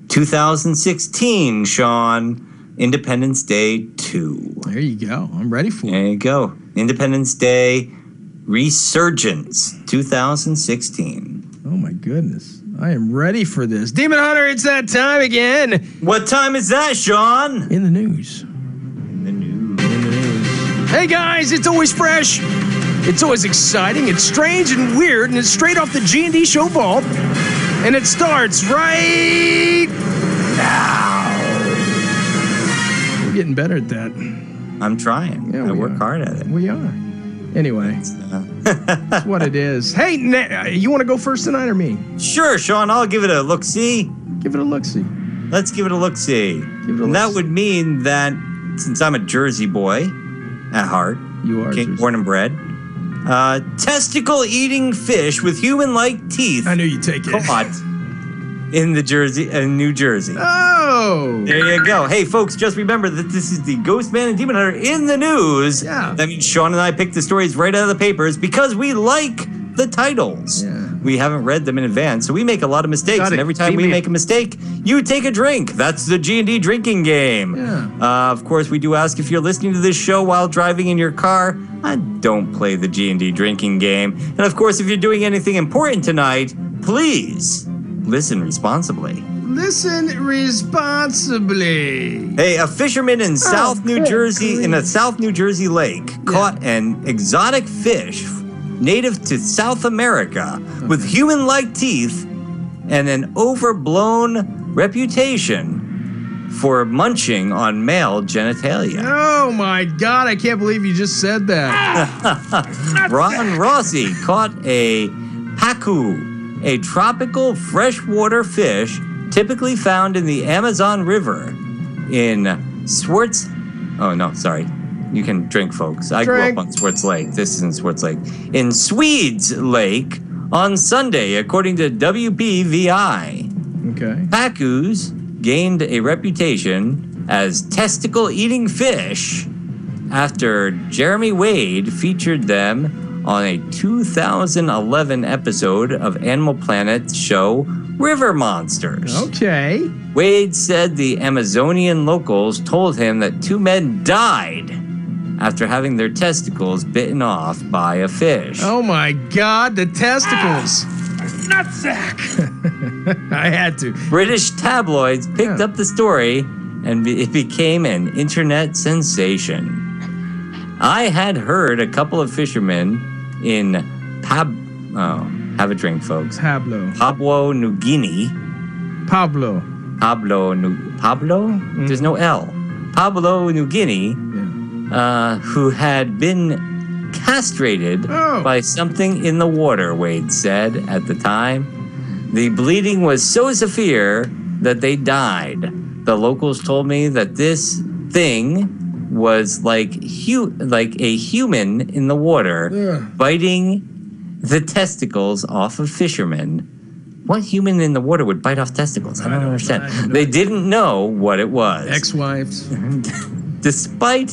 2016, Sean, Independence Day 2. There you go. I'm ready for it. There you go. Independence Day Resurgence, 2016. Oh, my goodness. I am ready for this. Demon Hunter, it's that time again. What time is that, Sean? In the news. In the news. Hey, guys, it's always fresh. It's always exciting. It's strange and weird, and it's straight off the G&D Show vault. And it starts right now. We're getting better at that. I'm trying. Yeah, I work hard at it. We are. Anyway, that's what it is. Hey, you want to go first tonight or me? Sure, Sean. I'll give it a look-see. Give it a look-see. Let's give it a look-see. And that would mean that since I'm a Jersey boy at heart, you are born and bred, testicle-eating fish with human-like teeth. I knew you'd take it. Caught in New Jersey. Oh! There you go. Hey, folks, just remember that this is the Ghost Man and Demon Hunter in the news. Yeah. That means Sean and I picked the stories right out of the papers because we like the titles. Yeah. We haven't read them in advance, so we make a lot of mistakes. And every time we make a mistake, you take a drink. That's the G&D drinking game. Yeah. Of course, we do ask if you're listening to this show while driving in your car, don't play the G&D drinking game. And of course, if you're doing anything important tonight, please listen responsibly. Listen responsibly. Hey, a fisherman in South New Jersey, in a South New Jersey lake, caught an exotic fish native to South America with human-like teeth and an overblown reputation for munching on male genitalia. Oh my God, I can't believe you just said that. Ron Rossi caught a pacu, a tropical freshwater fish typically found in the Amazon River in Swartz. Oh, no, sorry. You can drink, folks. I grew up on Swartz Lake. This isn't Swartz Lake. In Swedes Lake on Sunday, according to WPVI. Okay. Pacus gained a reputation as testicle-eating fish after Jeremy Wade featured them on a 2011 episode of Animal Planet's show River Monsters. Okay. Wade said the Amazonian locals told him that 2 men died after having their testicles bitten off by a fish. Oh my God, the testicles. Nutsack! I had to. British tabloids picked up the story and it became an internet sensation. I had heard a couple of fishermen in have a drink, folks. Papua New Guinea. Pablo? Mm-hmm. There's no L. Papua New Guinea, who had been castrated by something in the water, Wade said at the time. The bleeding was so severe that they died. The locals told me that this thing was like a human in the water biting the testicles off of fishermen. What human in the water would bite off testicles? I don't understand. They didn't know what it was. Ex-wives. Despite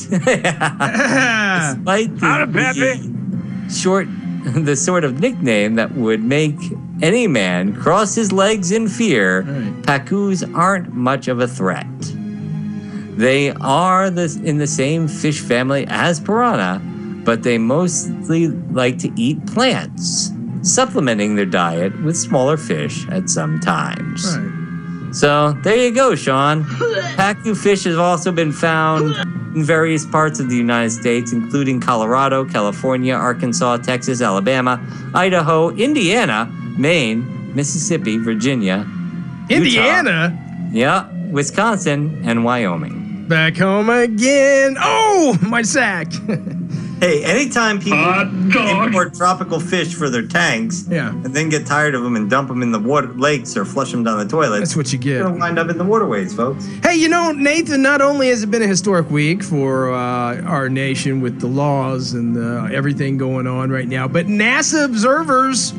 the sort of nickname that would make any man cross his legs in fear, pacus aren't much of a threat. They are in the same fish family as piranha, but they mostly like to eat plants, supplementing their diet with smaller fish at some times. So there you go, Sean. Pacu fish have also been found in various parts of the United States, including Colorado, California, Arkansas, Texas, Alabama, Idaho, Indiana, Maine, Mississippi, Virginia, Indiana? Utah, Wisconsin, and Wyoming. back home again. Oh, my sack. Hey, anytime people import tropical fish for their tanks and then get tired of them and dump them in the lakes or flush them down the toilets, that's what you get. They're going to wind up in the waterways, folks. Hey, you know, Nathan, not only has it been a historic week for our nation with the laws and everything going on right now, but NASA observes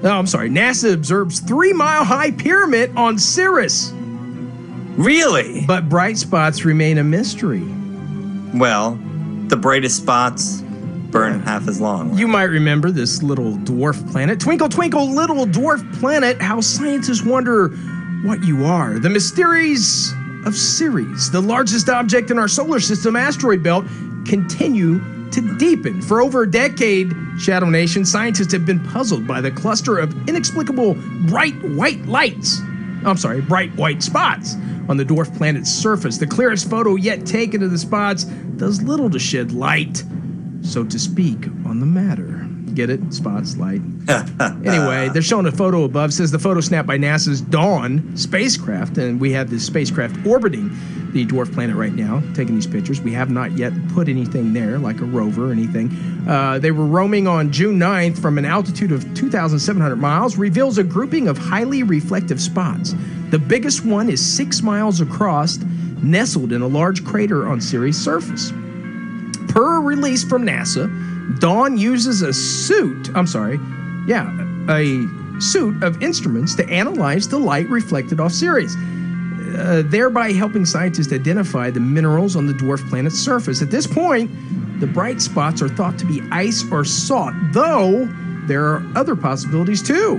3 Mile High Pyramid on Ceres. Really? But bright spots remain a mystery. Well, the brightest spots burn half as long. Right? You might remember this little dwarf planet. Twinkle, twinkle, little dwarf planet. How scientists wonder what you are. The mysteries of Ceres, the largest object in our solar system asteroid belt, continue to deepen. For over a decade, Shadow Nation scientists have been puzzled by the cluster of inexplicable bright white spots on the dwarf planet's surface. The clearest photo yet taken of the spots does little to shed light, so to speak, on the matter. Get it? Spots, light. Anyway, they're showing a photo above. Says the photo snapped by NASA's Dawn spacecraft, and we have this spacecraft orbiting the dwarf planet right now, taking these pictures. We have not yet put anything there, like a rover or anything. They were roaming on June 9th from an altitude of 2,700 miles, reveals a grouping of highly reflective spots. The biggest one is 6 miles across, nestled in a large crater on Ceres' surface. Per a release from NASA, Dawn uses a suit of instruments to analyze the light reflected off Ceres, thereby helping scientists identify the minerals on the dwarf planet's surface. At this point, the bright spots are thought to be ice or salt, though there are other possibilities too,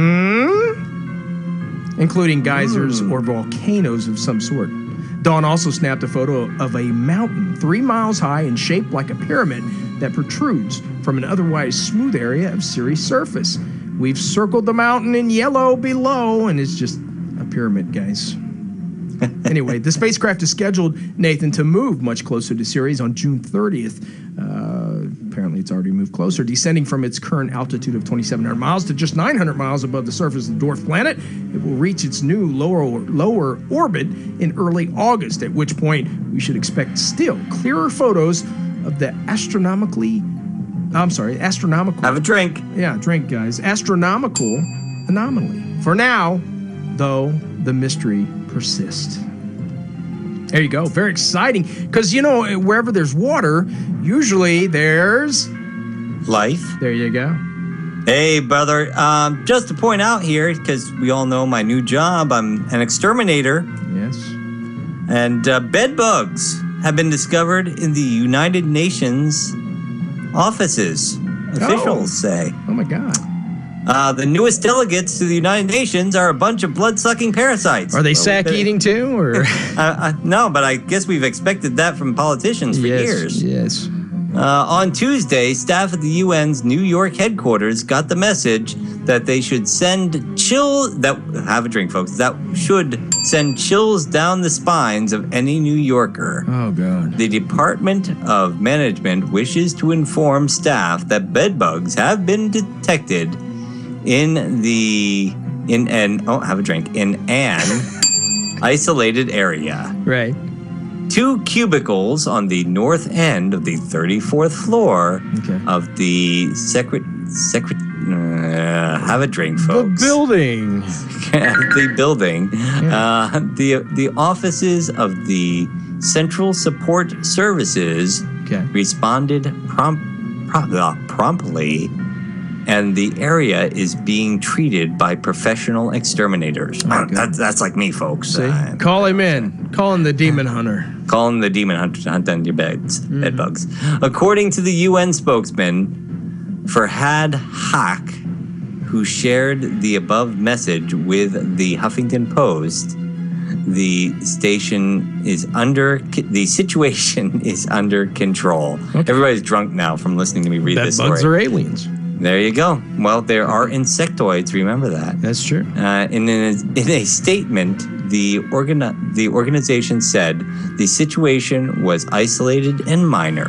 including geysers or volcanoes of some sort. Dawn also snapped a photo of a mountain 3 miles high and shaped like a pyramid that protrudes from an otherwise smooth area of Ceres' surface. We've circled the mountain in yellow below, and it's just a pyramid, guys. Anyway, the spacecraft is scheduled, Nathan, to move much closer to Ceres on June 30th. Apparently, it's already moved closer, descending from its current altitude of 2,700 miles to just 900 miles above the surface of the dwarf planet. It will reach its new lower orbit in early August, at which point we should expect still clearer photos of the astronomical. Have a drink. Yeah, drink, guys. Astronomical anomaly. For now, though, the mystery persists. There you go. Very exciting. Because, you know, wherever there's water, usually there's life. There you go. Hey, brother. Just to point out here, because we all know my new job, I'm an exterminator. Yes. And bed bugs have been discovered in the United Nations offices, officials say. Oh, my God. The newest delegates to the United Nations are a bunch of blood-sucking parasites. Are they sack-eating too, or? No, but I guess we've expected that from politicians for years. Yes. On Tuesday, staff at the UN's New York headquarters got the message that they should send have a drink, folks, that should send chills down the spines of any New Yorker. Oh, God. The Department of Management wishes to inform staff that bedbugs have been detected in an isolated area. Right. 2 cubicles on the north end of the 34th floor of the have a drink, folks. The building. The building. Yeah. The offices of the Central Support Services responded promptly, and the area is being treated by professional exterminators. That's like me, folks. See? Call him in. Call him the demon hunter. Call him the demon hunter to hunt down your bed bugs. According to the UN spokesman, Farhad Haq, who shared the above message with the Huffington Post, the situation is the situation is under control. Okay. Everybody's drunk now from listening to me read this story. Bugs are aliens. There you go. Well, there are insectoids. Remember that. That's true. In a statement, the organization said the situation was isolated and minor.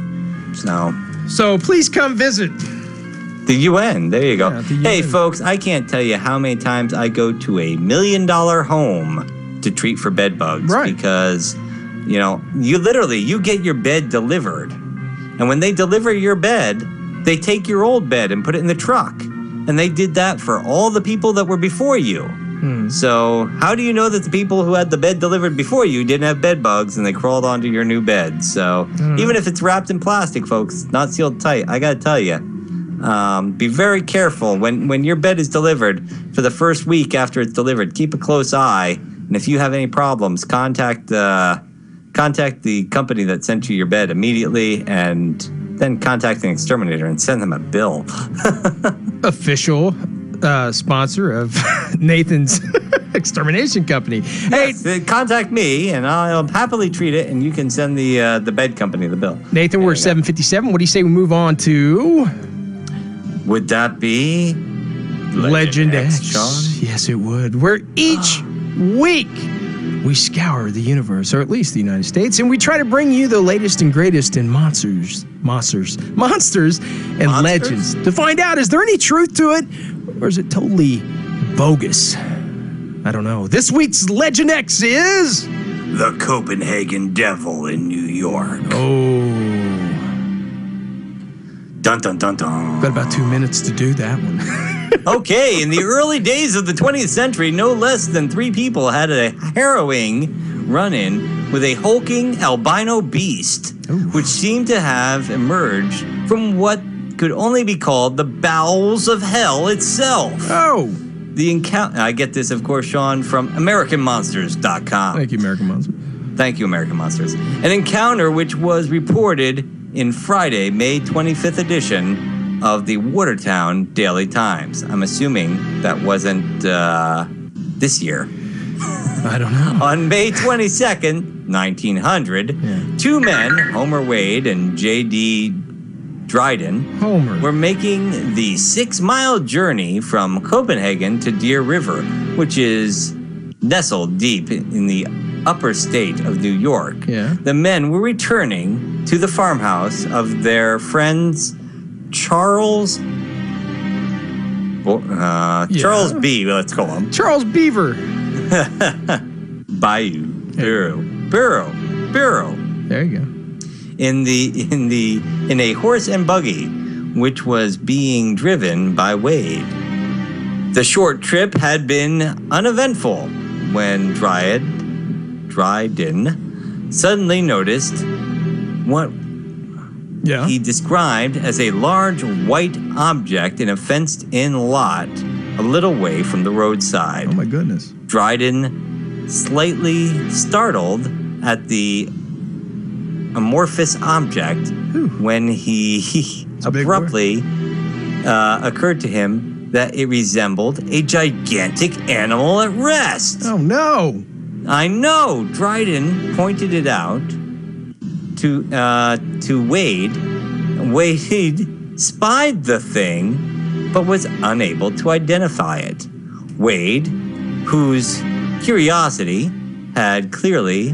So please come visit the UN. There you go. Yeah, hey, folks, I can't tell you how many times I go to a $1 million home to treat for bed bugs, because you get your bed delivered. And when they deliver your bed, they take your old bed and put it in the truck. And they did that for all the people that were before you. So how do you know that the people who had the bed delivered before you didn't have bed bugs and they crawled onto your new bed? So even if it's wrapped in plastic, folks, not sealed tight, I got to tell you, be very careful when your bed is delivered for the first week after it's delivered. Keep a close eye. And if you have any problems, contact the company that sent you your bed immediately, and then contact an exterminator and send them a bill. Official sponsor of Nathan's extermination company. Yes, hey, contact me and I'll happily treat it, and you can send the bed company the bill. Nathan, we're 7:57. What do you say we move on to? Would that be Legend X, Sean? Yes, it would. Where each week we scour the universe, or at least the United States, and we try to bring you the latest and greatest in monsters and legends to find out, is there any truth to it, or is it totally bogus? I don't know. This week's Legend X is the Copenhagen Devil in New York. Oh. Dun, dun, dun, dun. Got about 2 minutes to do that one. Okay, in the early days of the 20th century, no less than 3 people had a harrowing run-in with a hulking albino beast, which seemed to have emerged from what could only be called the bowels of hell itself. Oh. The encounter. I get this, of course, Sean, from AmericanMonsters.com. Thank you, American Monsters. Thank you, American Monsters. An encounter which was reported in Friday, May 25th edition of the Watertown Daily Times. I'm assuming that wasn't this year. I don't know. On May 22nd, 1900, 2 men, Homer Wade and J.D. Dryden, were making the 6-mile journey from Copenhagen to Deer River, which is nestled deep in the upper state of New York. Yeah. The men were returning to the farmhouse of their friends Charles B, let's call him. Charles Beaver. Bayou. Burrow. There you go. In a horse and buggy, which was being driven by Wade. The short trip had been uneventful when Dryden suddenly noticed what he described as a large white object in a fenced-in lot a little way from the roadside. Oh my goodness. Dryden, slightly startled at the amorphous object when he abruptly occurred to him that it resembled a gigantic animal at rest. Oh no. I know. Dryden pointed it out to Wade. Wade spied the thing, but was unable to identify it. Wade, whose curiosity had clearly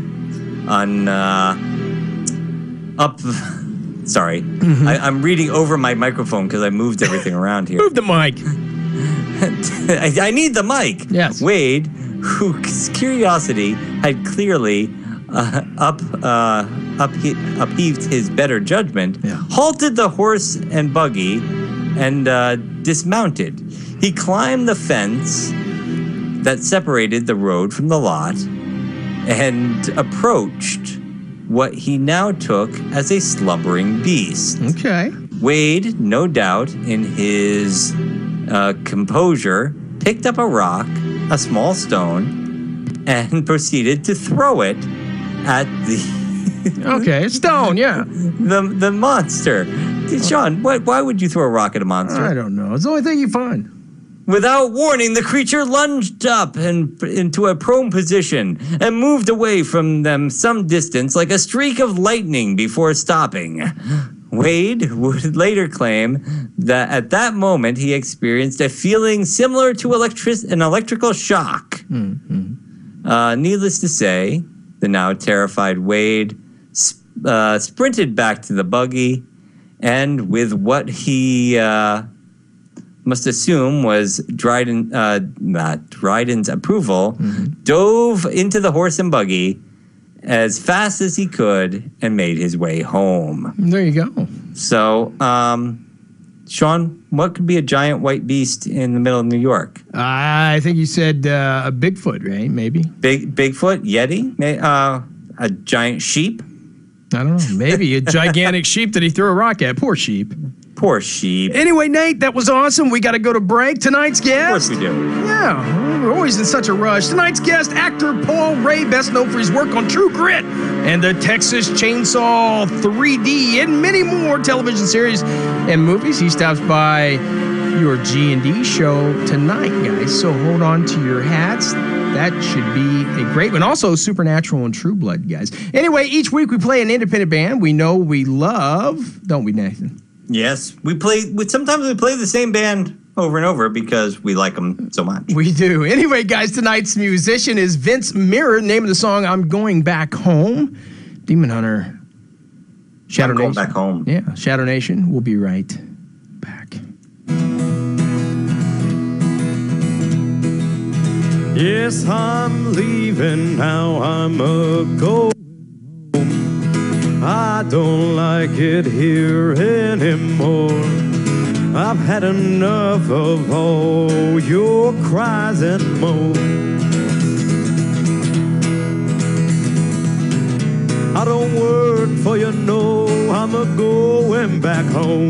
Sorry. I'm reading over my microphone because I moved everything around here. Move the mic. I need the mic. Yes. Wade, whose curiosity had clearly upheaved his better judgment, halted the horse and buggy and dismounted. He climbed the fence that separated the road from the lot and approached what he now took as a slumbering beast. Okay. Wade, no doubt, in his composure, picked up a rock, a small stone, and proceeded to throw it at the... Okay, stone, yeah. The monster. Sean, why would you throw a rock at a monster? I don't know. It's the only thing you find. Without warning, the creature lunged up and into a prone position and moved away from them some distance like a streak of lightning before stopping. Wade would later claim that at that moment he experienced a feeling similar to an electrical shock. Needless to say, the now terrified Wade sprinted back to the buggy and with what he... must assume was Dryden's approval, dove into the horse and buggy as fast as he could and made his way home. There you go. So, Sean, what could be a giant white beast in the middle of New York? I think you said a Bigfoot, right? Maybe. Bigfoot? Yeti? A giant sheep? I don't know. Maybe a gigantic sheep that he threw a rock at. Poor sheep. Poor sheep. Anyway, Nate, that was awesome. We got to go to break. Tonight's guest. Of course we do. Yeah, we're always in such a rush. Tonight's guest, actor Paul Ray, best known for his work on True Grit and the Texas Chainsaw 3D and many more television series and movies. He stops by your G&D show tonight, guys. So hold on to your hats. That should be a great one. Also, Supernatural and True Blood, guys. Anyway, each week we play an independent band we know we love, don't we, Nathan? Yes, sometimes we play the same band over and over because we like them so much. We do. Anyway, guys, tonight's musician is Vince Mirror. Name of the song, I'm Going Back Home. Demon Hunter, Shadow Nation. I'm going back home. Yeah, Shadow Nation. We'll be right back. Yes, I'm leaving now. I'm a-going. I don't like it here anymore. I've had enough of all your cries and moan. I don't work for you, no, I'm a-going back home.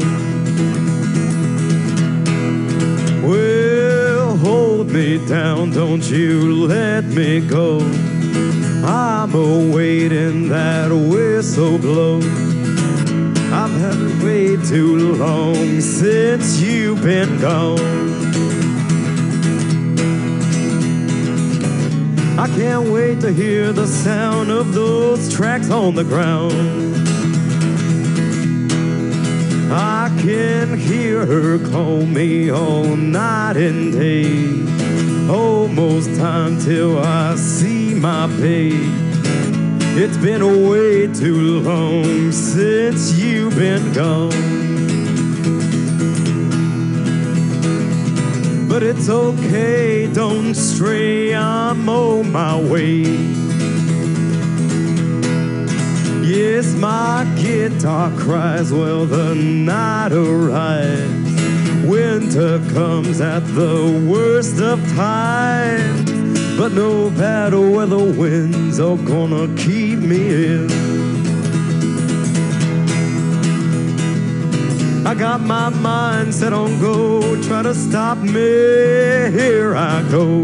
Well, hold me down, don't you let me go. I'm awaiting that whistle blow. I've had way too long since you've been gone. I can't wait to hear the sound of those tracks on the ground. I can hear her call me all night and day. Almost time till I see my pay. It's been way too long since you've been gone. But it's okay, don't stray, I'm on my way. Yes, my guitar cries, well, the night arrives. Winter comes at the worst of times. But no matter where the winds are gonna keep me in. I got my mind set on go, try to stop me, here I go.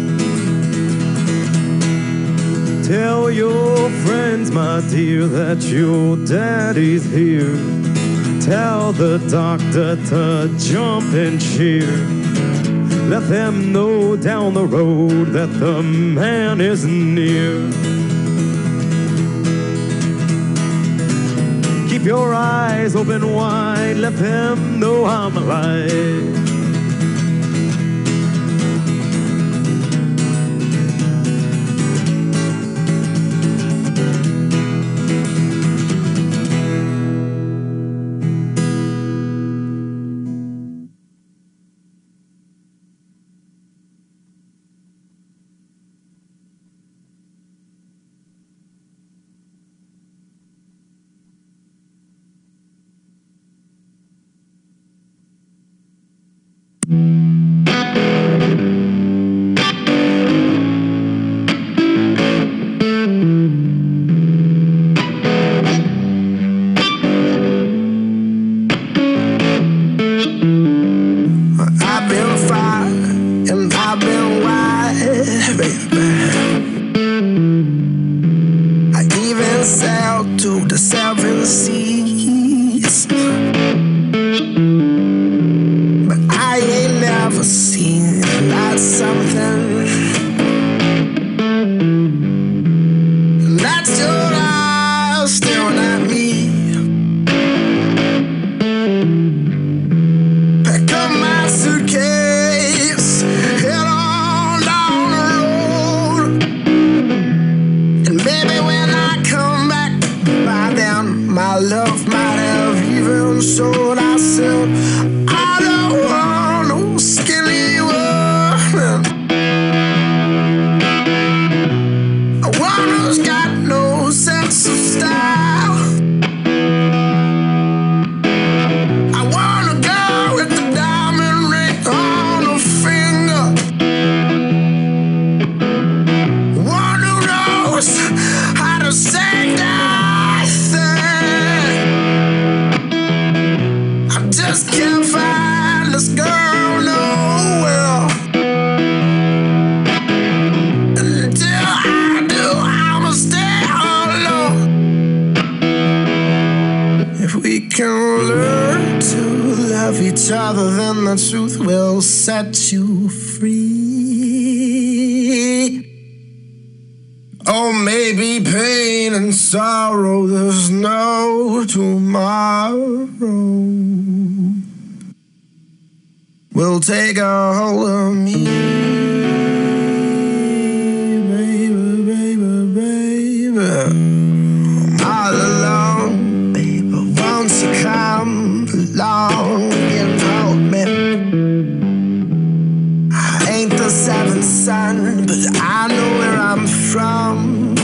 Tell your friends, my dear, that your daddy's here. Tell the doctor to jump and cheer. Let them know down the road that the man is near. Keep your eyes open wide, let them know I'm alive. learn to love each other, then the truth will set you free. Oh, maybe pain and sorrow, there's no tomorrow. Will take a hold of me, baby, baby, baby. All alone, baby, won't you come along and hold me? I ain't the seventh son, but I know where I'm from.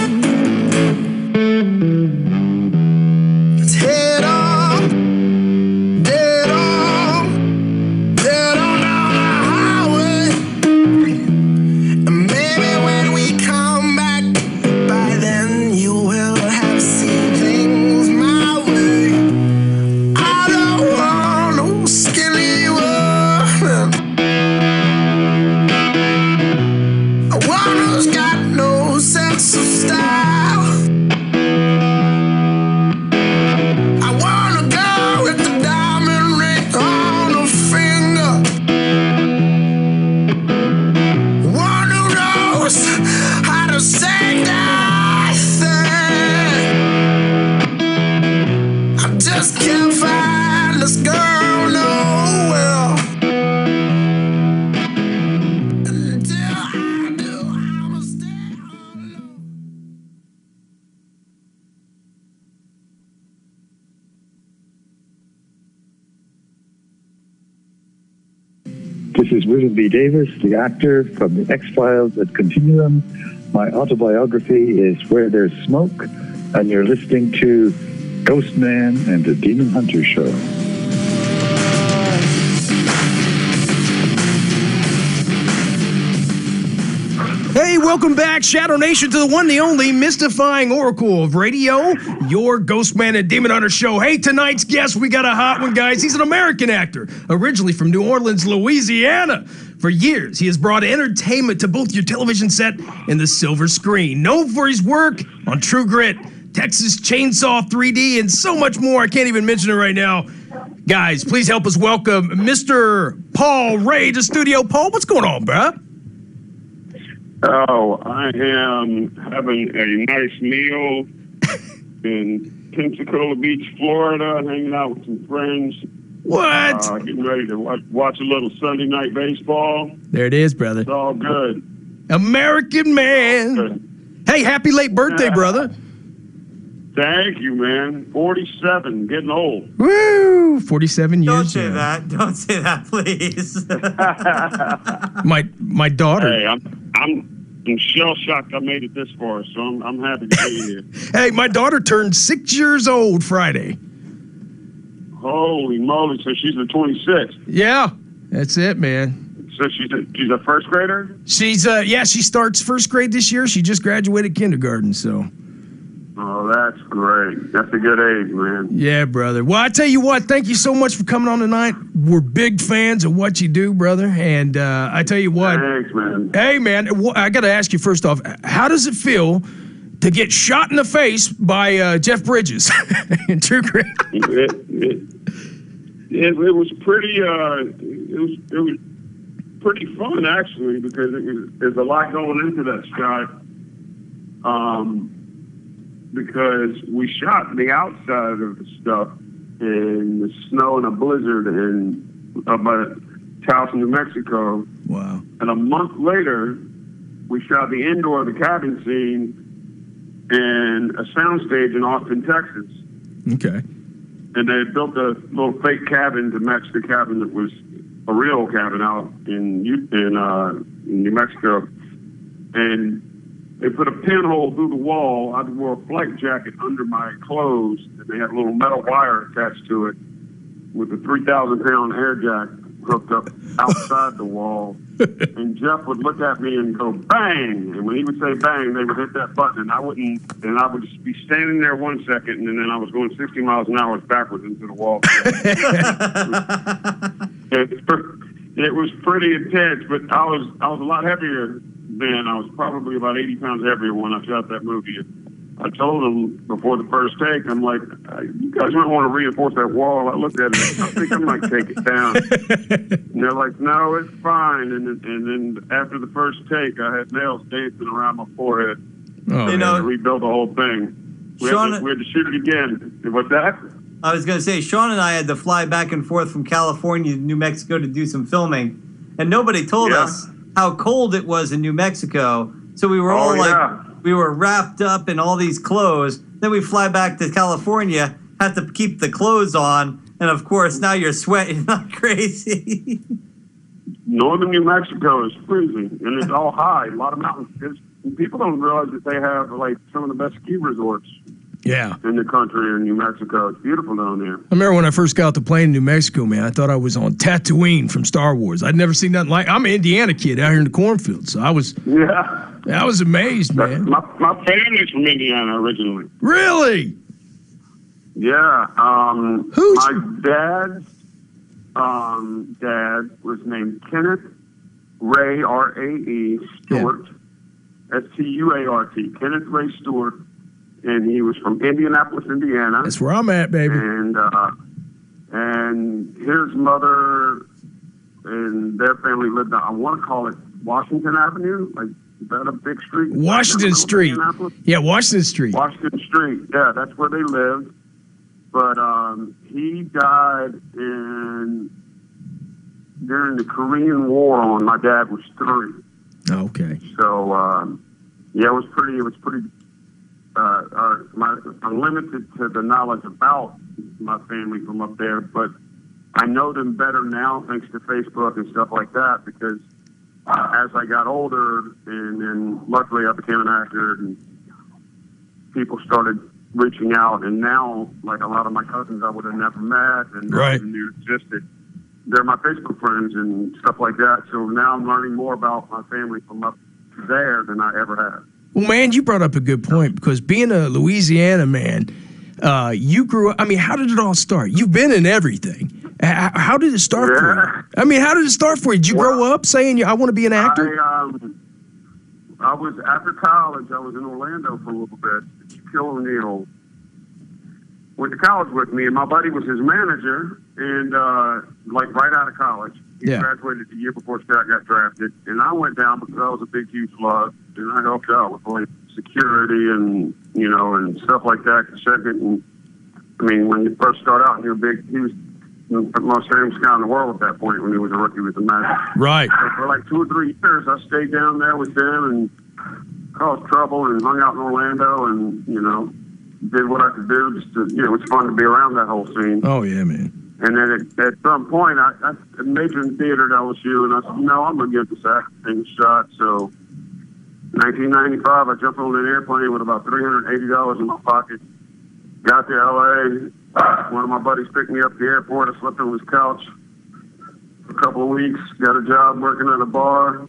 It's head on, dead on, dead on down the highway. And maybe when we come back, by then you will have seen things my way. I don't want no skinny woman. One who's got no sense of style. I wanna go with the diamond ring on her finger. One who knows how to say nothing. I just can't find this girl nowhere. Until I do, I'ma stay all alone. This is William B. Davis, the actor from The X-Files at Continuum. My autobiography is Where There's Smoke, and you're listening to Ghost Man and the Demon Hunter Show. Hey, welcome back, Shadow Nation, to the one, the only mystifying oracle of radio, your Ghostman and Demon Hunter show. Hey, tonight's guest, we got a hot one, guys. He's an American actor, originally from New Orleans, Louisiana. For years, he has brought entertainment to both your television set and the silver screen. Known for his work on True Grit, Texas Chainsaw 3D, and so much more. I can't even mention it right now. Guys, please help us welcome Mr. Paul Ray to studio. Paul, what's going on, bruh? Oh, I am having a nice meal in Pensacola Beach, Florida, hanging out with some friends. What? Getting ready to watch a little Sunday night baseball. There it is, brother. It's all good. American man. Good. Hey, happy late birthday, brother. Thank you, man. 47, getting old. Woo! 47 years. Don't say that. Don't say that, please. My daughter. Hey, I'm shell shocked I made it this far, so I'm happy to be here. Hey, my daughter turned 6 years old Friday. Holy moly! So she's a 26. Yeah, that's it, man. So she's a first grader. She's she starts first grade this year. She just graduated kindergarten, so. Oh, that's great. That's a good age, man. Yeah, brother. Well, I tell you what, thank you so much for coming on tonight. We're big fans of what you do, brother. And I tell you what. Thanks, man. Hey, man, I got to ask you first off, how does it feel to get shot in the face by Jeff Bridges in True Grit? It was pretty. It was pretty fun actually, because there's a lot going into that shot. Because we shot the outside of the stuff in the snow and a blizzard in about Taos, New Mexico. Wow. And a month later, we shot the indoor of the cabin scene in a soundstage in Austin, Texas. Okay. And they had built a little fake cabin to match the cabin that was a real cabin out in New Mexico. And they put a pinhole through the wall. I wore a flight jacket under my clothes, and they had a little metal wire attached to it with a 3,000-pound air jack hooked up outside the wall. And Jeff would look at me and go, bang! And when he would say bang, they would hit that button, and I would just be standing there 1 second, and then I was going 60 miles an hour backwards into the wall. It was pretty intense, but I was a lot heavier then. I was probably about 80 pounds heavier when I shot that movie. I told them before the first take, I'm like, you guys might want to reinforce that wall. I looked at it, I think I might take it down. And they're like, no, it's fine. And then after the first take, I had nails dancing around my forehead. Oh, You know- to rebuild the whole thing. We Sean- had to shoot it again. What's that? I was going to say, Sean and I had to fly back and forth from California to New Mexico to do some filming, and nobody told Yeah. us how cold it was in New Mexico. So we were all we were wrapped up in all these clothes. Then we fly back to California, have to keep the clothes on, and of course now you're sweating like crazy. Northern New Mexico is freezing, and it's all high. A lot of mountains. People don't realize that they have like some of the best ski resorts Yeah. in the country in New Mexico. It's beautiful down there. I remember when I first got off the plane in New Mexico, man, I thought I was on Tatooine from Star Wars. I'd never seen nothing like. I'm an Indiana kid out here in the cornfield, so I was amazed, man. My family's from Indiana originally. Really? Yeah. Who's my dad's dad was named Kenneth Ray R-A-E Stewart. Stuart. Kenneth Ray Stewart. And he was from Indianapolis, Indiana. That's where I'm at, baby. And his mother and their family lived on, I want to call it Washington Avenue. Like, is that a big street? Washington Street. Yeah, Washington Street. Washington Street. Yeah, that's where they lived. But he died during the Korean War when my dad was 3. Okay. So, yeah, it was pretty I'm limited to the knowledge about my family from up there, but I know them better now thanks to Facebook and stuff like that, because as I got older and then luckily I became an actor and people started reaching out, and now like a lot of my cousins I would have never met and never even knew existed. They're my Facebook friends and stuff like that. So now I'm learning more about my family from up there than I ever had. Well, man, you brought up a good point, because being a Louisiana man, you grew up. I mean, how did it all start? You've been in everything. How did it start for you? I mean, how did it start for you? Did you grow up saying, I want to be an actor? I was, after college, I was in Orlando for a little bit. Shaquille O'Neal went to college with me, and my buddy was his manager, and like right out of college. He graduated the year before Shaq got drafted, and I went down because I was a big, huge slug, and I helped out with like security and and stuff like that. And I mean, when you first start out and you're big, he was the most famous guy in the world at that point when he was a rookie with the Magic. Right. So for like 2 or 3 years, I stayed down there with them and caused trouble and hung out in Orlando and did what I could do. Just to, it was fun to be around that whole scene. Oh yeah, man. And then at some point, I majored in theater at LSU, and I said, I'm going to give this acting thing a shot. So, 1995, I jumped on an airplane with about $380 in my pocket. Got to LA. One of my buddies picked me up at the airport. I slept on his couch for a couple of weeks. Got a job working at a bar.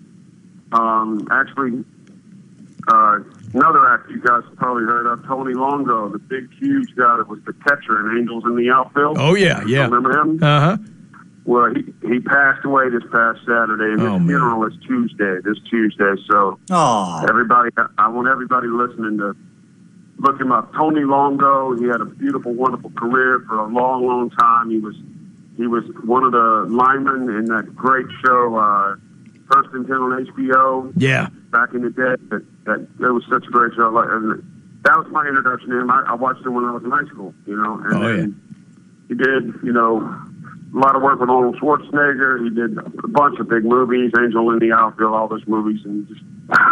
Another actor you guys have probably heard of, Tony Longo, the big, huge guy that was the catcher in Angels in the Outfield. Oh, yeah. Remember him? Uh-huh. Well, he passed away this past Saturday, and his funeral is this Tuesday. So, everybody, I want everybody listening to look him up. Tony Longo, he had a beautiful, wonderful career for a long, long time. He was one of the linemen in that great show, First and 10 on HBO. Yeah. Back in the day, that it was such a great show. And that was my introduction to him. I watched him when I was in high school, and he did, a lot of work with Arnold Schwarzenegger. He did a bunch of big movies, Angel in the Outfield, all those movies, and just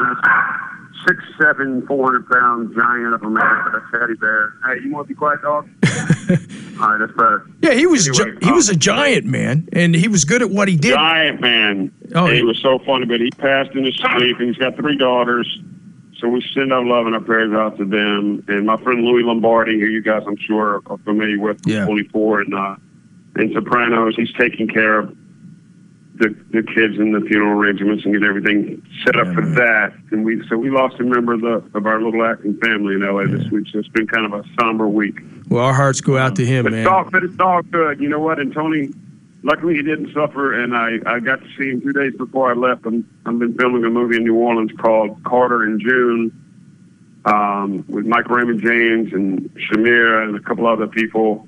6'7", 400-pound giant of a man, a teddy bear. Hey, you want to be quiet, dog? All right, that's better. Yeah, he was he was a giant, man, and he was good at what he did. Giant man. Oh, he was so funny, but he passed in his sleep, and he's got 3 daughters. So we send our love and our prayers out to them. And my friend Louis Lombardi, who you guys I'm sure are familiar with, 24 and Sopranos, he's taking care of the kids in the funeral arrangements and get everything set up for that. And we lost a member of our little acting family in LA this week. So it's been kind of a somber week. Well, our hearts go out to him, man. It's all good. You know what? And Tony, luckily he didn't suffer, and I got to see him 2 days before I left. I've been filming a movie in New Orleans called Carter in June, with Michael Raymond James and Shamir and a couple other people.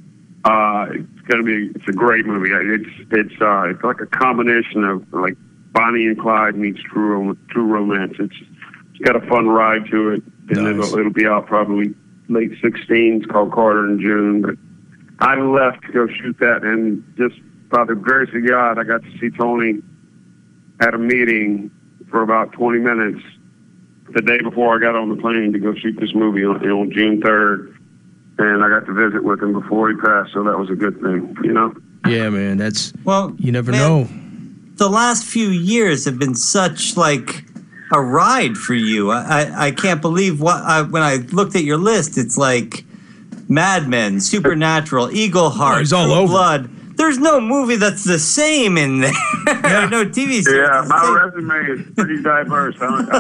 It's a great movie. It's like a combination of like Bonnie and Clyde meets true romance. It's got a fun ride to it, and it'll be out probably late 2016. It's called Carter in June. But I left to go shoot that, and just by the grace of God, I got to see Tony at a meeting for about 20 minutes the day before I got on the plane to go shoot this movie on June 3rd. And I got to visit with him before he passed, so that was a good thing, you know? Yeah, man, you never know. The last few years have been such, like, a ride for you. I can't believe when I looked at your list, it's like Mad Men, Supernatural, Eagle Heart, True Blood. There's no movie that's the same in there. Yeah. No TV series. Yeah, my resume is pretty diverse.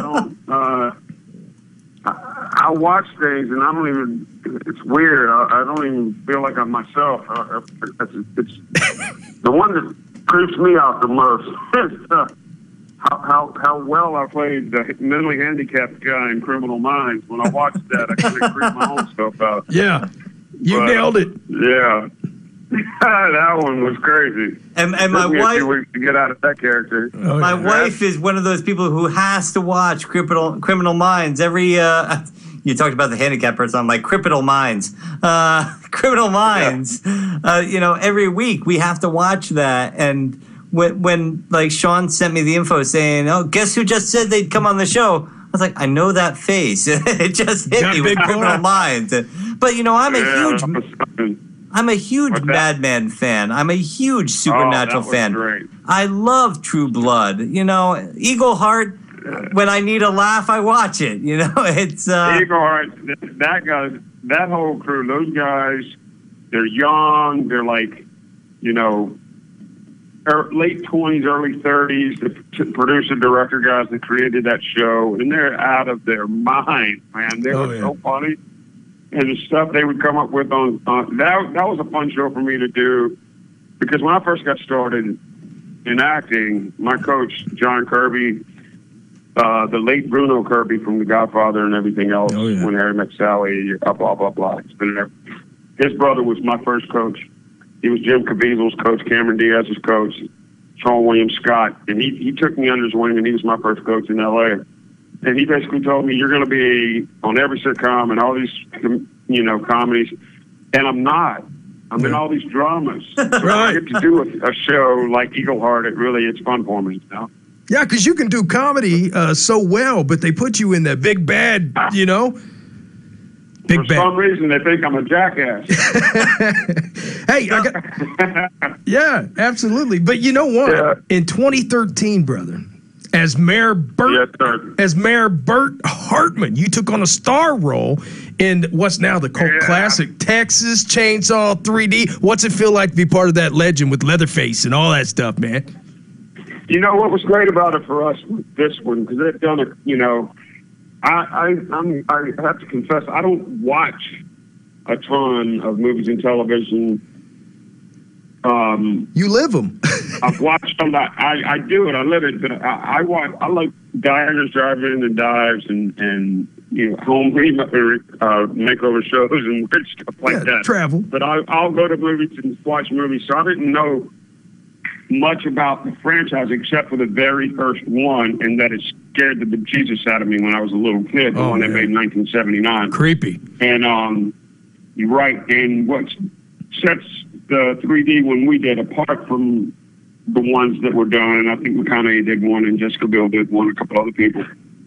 I watch things and I don't even. It's weird. I don't even feel like I'm myself. It's the one that creeps me out the most. Is how well I played the mentally handicapped guy in Criminal Minds. When I watched that, I kind of creeped my own self out. Yeah, nailed it. Yeah. That one was crazy. And my wife, a few weeks to get out of that character. My wife is one of those people who has to watch Criminal Minds every. You talked about the handicapped person. I'm like Criminal Minds. Criminal Minds. Yeah. Every week we have to watch that. And when like Sean sent me the info saying, "Oh, guess who just said they'd come on the show?" I was like, I know that face. It just hit me with Criminal Minds. But I'm a huge Mad Men fan. I'm a huge Supernatural fan. Great. I love True Blood. Eagle Heart. When I need a laugh, I watch it. It's Eagle Heart. That whole crew. Those guys. They're young. They're like, late 20s, early 30s. The producer, director guys that created that show, and they're out of their mind, man. They were so funny. And the stuff they would come up with on that was a fun show for me to do, because when I first got started in acting, my coach John Kirby, the late Bruno Kirby from The Godfather and everything else, when Harry Met Sally, blah blah blah. It's been there. His brother was my first coach. He was Jim Caviezel's coach, Cameron Diaz's coach, Sean William Scott, and he took me under his wing, and he was my first coach in L.A. And he basically told me, you're going to be on every sitcom and all these, comedies. And I'm not. I'm in all these dramas. Right. I get to do a show like Eagle Heart. It's fun for me. Yeah, because you can do comedy so well, but they put you in that big bad, For some reason, they think I'm a jackass. Hey, yeah, absolutely. But you know what? Yeah. In 2013, brother, as Mayor Bert Hartman, you took on a star role in what's now the cult classic Texas Chainsaw 3D. What's it feel like to be part of that legend with Leatherface and all that stuff, man? What was great about it for us with this one, because they've done it, I have to confess, I don't watch a ton of movies and television. You live them. I've watched them. I do it. I live it. But I like diners, drive-in, and dives, and home makeover shows and weird stuff like that. Travel. But I'll go to movies and watch movies. So I didn't know much about the franchise except for the very first one, and that it scared the bejesus out of me when I was a little kid. The one they made in 1979. Creepy. And you're right. And what sets the 3D when we did, apart from the ones that were done, and I think McConaughey did one and Jessica Biel did one, a couple other people.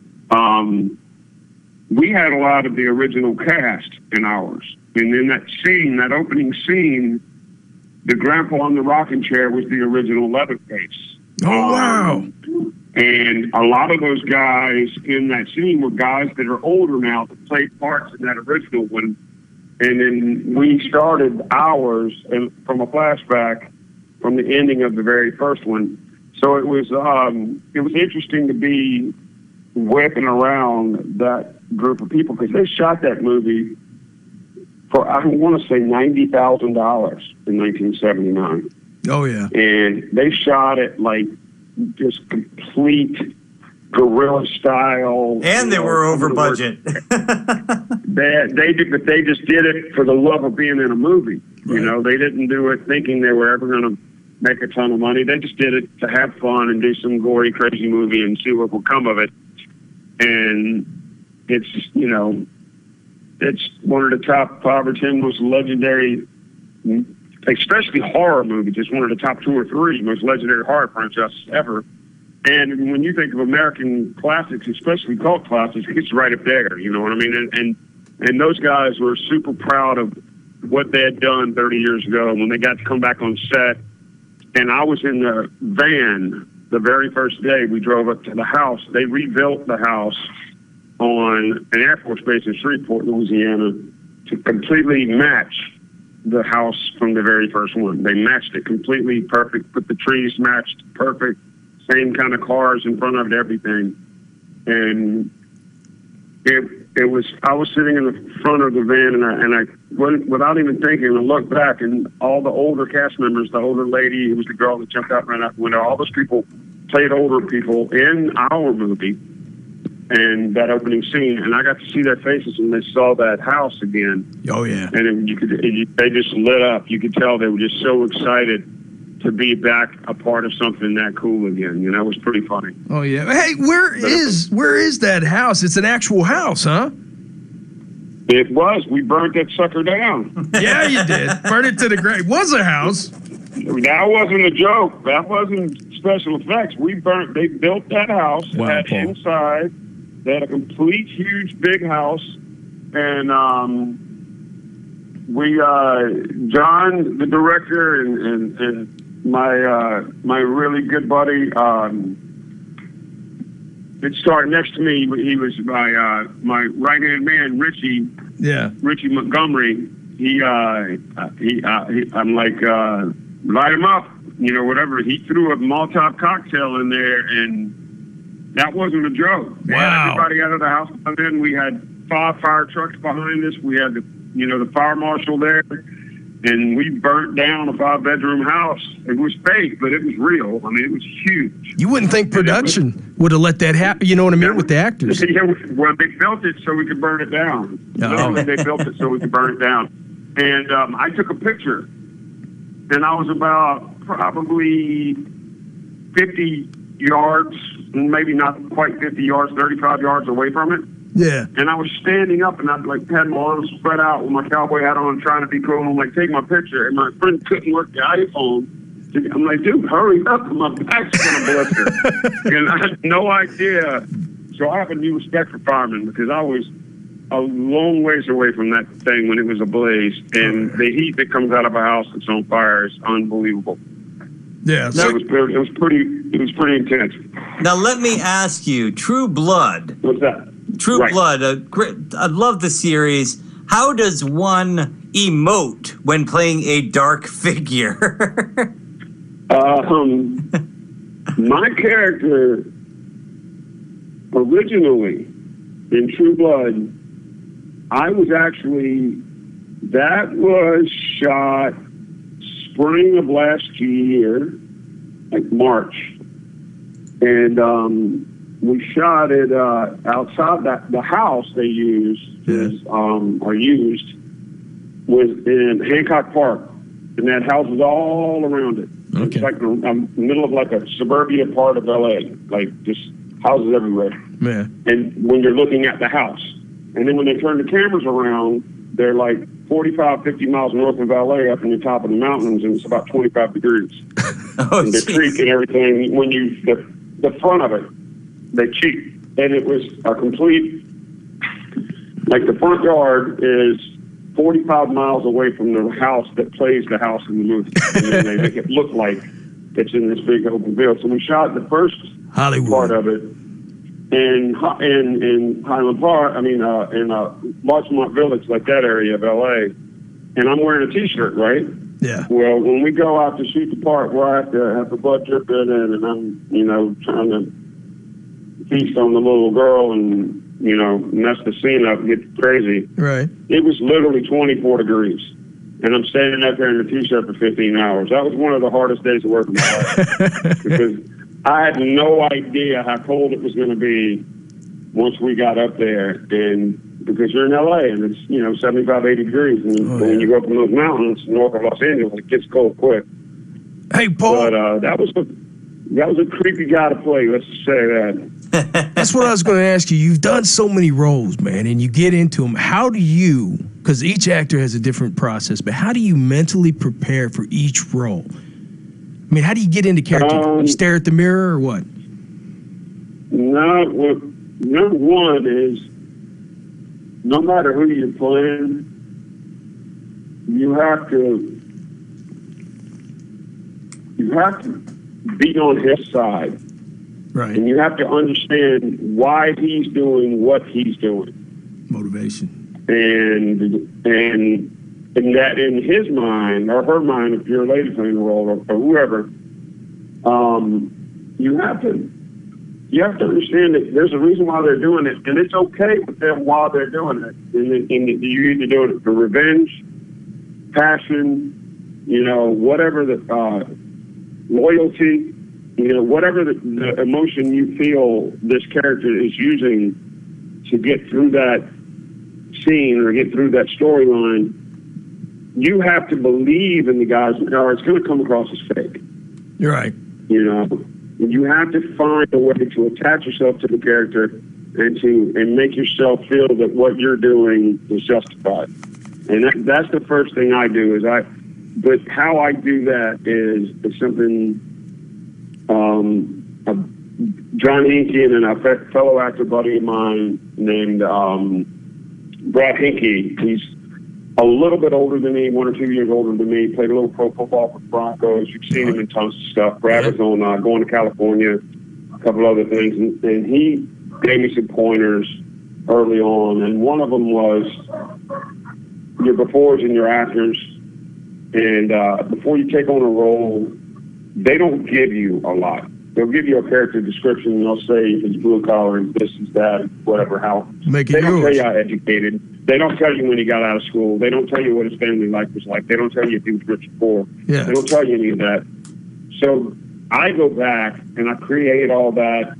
We had a lot of the original cast in ours. And in that scene, that opening scene, the grandpa on the rocking chair was the original Leatherface. Oh, wow. And a lot of those guys in that scene were guys that are older now that played parts in that original one. And then we started ours from a flashback from the ending of the very first one. So it was interesting to be whipping around that group of people, because they shot that movie for, I want to say, $90,000 in 1979. Oh, yeah. And they shot it like just complete guerrilla style. And they were over budget. They did, but they just did it for the love of being in a movie. Right. You know, they didn't do it thinking they were ever going to make a ton of money. They just did it to have fun and do some gory, crazy movie and see what will come of it. And it's, you know, it's one of the top 5 or 10 most legendary, especially horror movies. It's one of the top 2 or 3 most legendary horror franchises ever. And when you think of American classics, especially cult classics, it's right up there. You know what I mean? And those guys were super proud of what they had done 30 years ago. And when they got to come back on set, and I was in the van the very first day we drove up to the house. They rebuilt the house on an Air Force base in Shreveport, Louisiana, to completely match the house from the very first one. They matched it completely perfect, put the trees matched perfect, same kind of cars in front of it, everything. And it was, I was sitting in the front of the van, and I went, without even thinking, I looked back, and all the older cast members, the older lady who was the girl that jumped out and ran out the window, all those people played older people in our movie and that opening scene, and I got to see their faces when they saw that house again. Oh yeah, and they just lit up. You could tell they were just so excited to be back a part of something that cool again. You know, it was pretty funny. Oh yeah. Hey, where is that house? It's an actual house, huh? It was. We burnt that sucker down. Yeah, you did. Burn it to the ground. It was a house. That wasn't a joke. That wasn't special effects. They built that house. Wow, had Paul. Inside. They had a complete, huge, big house. And John, the director, and my really good buddy, it started next to me. He was my right-hand man, Richie. Yeah. Richie Montgomery. I'm like, light him up, you know, whatever. He threw a Molotov cocktail in there, and that wasn't a joke. They had everybody out of the house. And then we had 5 fire trucks behind us. We had the fire marshal there, and we burnt down a 5-bedroom house. It was fake, but it was real. I mean, it was huge. You wouldn't think production would have let that happen. You know what I mean, with the actors. Yeah, well, they built it so we could burn it down. Literally, they built it so we could burn it down. And I took a picture, and I was about probably 50 yards, maybe not quite 50 yards, 35 yards away from it. Yeah. And I was standing up, and I had my arms spread out with my cowboy hat on, trying to be cool. I'm like, take my picture. And my friend couldn't work the iPhone. I'm like, dude, hurry up, my back's going to blister. And I had no idea. So I have a new respect for firemen, because I was a long ways away from that thing when it was ablaze. And the heat that comes out of a house that's on fire is unbelievable. Yeah, so it was pretty intense. Now let me ask you, True Blood. What's that? True Blood. I love the series. How does one emote when playing a dark figure? My character originally in True Blood, that was shot spring of last year, like March. And we shot it outside the house they used was in Hancock Park. And that house was all around it. Okay. It's like the middle of like a suburbia part of LA, like just houses everywhere. Yeah. And when you're looking at the house, and then when they turn the cameras around, they're like 45, 50 miles north of LA up in the top of the mountains, and it's about 25 degrees. And the creek and everything, when the front of it, they cheat. And it was a complete, like the front yard is 45 miles away from the house that plays the house in the movie. And then they make it look like it's in this big open field. So we shot the first Hollywood part of it in Highland Park, in Larchmont Village, like that area of LA. And I'm wearing a T-shirt, right? Yeah. Well, when we go out to shoot the part where I have the blood dripping and I'm, trying to feast on the little girl and, mess the scene up and get crazy. Right. It was literally 24 degrees. And I'm standing up there in a T-shirt for 15 hours. That was one of the hardest days of work of my life. Because I had no idea how cold it was going to be once we got up there, and because you're in LA and it's 75, 80 degrees, and when you go up in those mountains north of Los Angeles, it gets cold quick. Hey, Paul. But that was a creepy guy to play. Let's just say that. That's what I was going to ask you. You've done so many roles, man, and you get into them. How do you? Because each actor has a different process, but how do you mentally prepare for each role? I mean, how do you get into character? You stare at the mirror or what? No, well, number one is no matter who you're playing, you have to be on his side. Right. And you have to understand why he's doing what he's doing. Motivation. And that in his mind, or her mind, if you're a lady playing the role, or whoever, you have to understand that there's a reason why they're doing it, and it's okay with them while they're doing it. And you're either doing it for revenge, passion, whatever the loyalty, whatever the emotion you feel this character is using to get through that scene or get through that storyline, you have to believe in the guys, or it's going to come across as fake. You're right. You have to find a way to attach yourself to the character and make yourself feel that what you're doing is justified. And that's the first thing I do. But how I do that is something John Hinkie and a fellow actor buddy of mine named Brad Hinkie. He's a little bit older than me, 1 or 2 years older than me. Played a little pro football with Broncos. You've seen him in tons of stuff. Brad was on Going to California, a couple other things, and he gave me some pointers early on. And one of them was your befores and your afters. And before you take on a role, they don't give you a lot. They'll give you a character description, and they'll say it's blue collar and this is that, whatever, how. Make it they don't yours. tell you how educated. They don't tell you when he got out of school. They don't tell you what his family life was like. They don't tell you if he was rich or poor. Yeah. They don't tell you any of that. So I go back and I create all that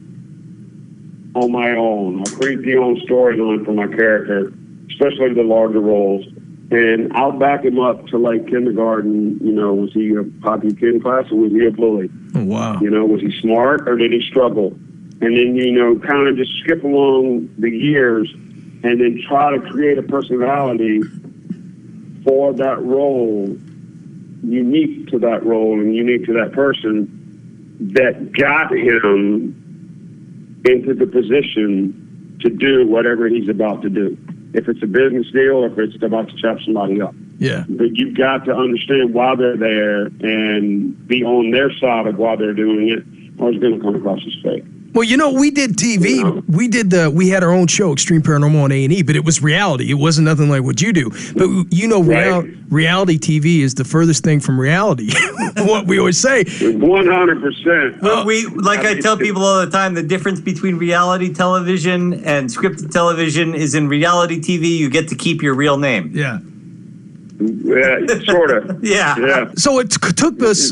on my own. I create the own storyline for my character, especially the larger roles. And I'll back him up to like kindergarten. Was he a popular kid in class or was he a bully? Oh, wow. Was he smart or did he struggle? And then, kind of just skip along the years and then try to create a personality for that role, unique to that role and unique to that person that got him into the position to do whatever he's about to do. If it's a business deal or if it's about to chop somebody up. Yeah. But you've got to understand why they're there and be on their side of why they're doing it, or it's going to come across as fake. Well, we did TV. We had our own show, Extreme Paranormal on A&E, but it was reality. It wasn't nothing like what you do. But reality TV is the furthest thing from reality. What we always say. 100%. I tell people all the time, the difference between reality television and scripted television is in reality TV, you get to keep your real name. Yeah. Yeah, sort of. Yeah. So it took us.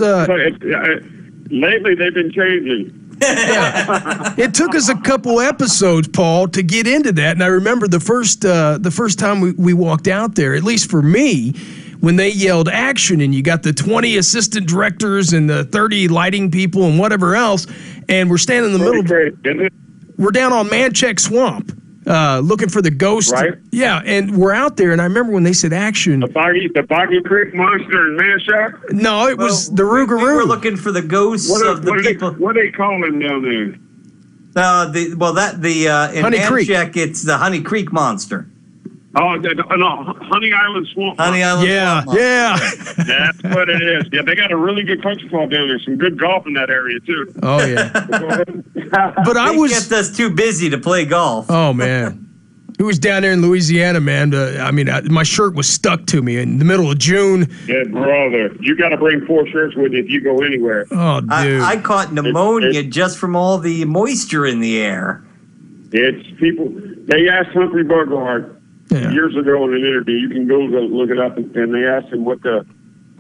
Lately, they've been changing. Yeah. It took us a couple episodes, Paul, to get into that. And I remember the first time we walked out there, at least for me, when they yelled action and you got the 20 assistant directors and the 30 lighting people and whatever else, and we're standing in the middle. We're down on Manchac Swamp. Looking for the ghost. Right. Yeah, and we're out there, and I remember when they said action. The Boggy Creek Monster in Manchac? No, it was the Rougarou. We were looking for the ghosts of the people. What do they call them down there? In Honey Manchac, Creek. It's the Honey Creek Monster. Oh, no, Honey Island Swamp. Honey Island Swamp Monster. Yeah. That's what it is. Yeah, they got a really good country club down there. Some good golf in that area, too. Oh, yeah. But They kept us too busy to play golf. Oh, man. It was down there in Louisiana, man. My shirt was stuck to me in the middle of June. Yeah, brother. You got to bring 4 shirts with you if you go anywhere. Oh, dude. I caught pneumonia just from all the moisture in the air. It's people. They asked Humphrey Bogart years ago in an interview. You can go look it up, and they asked him what the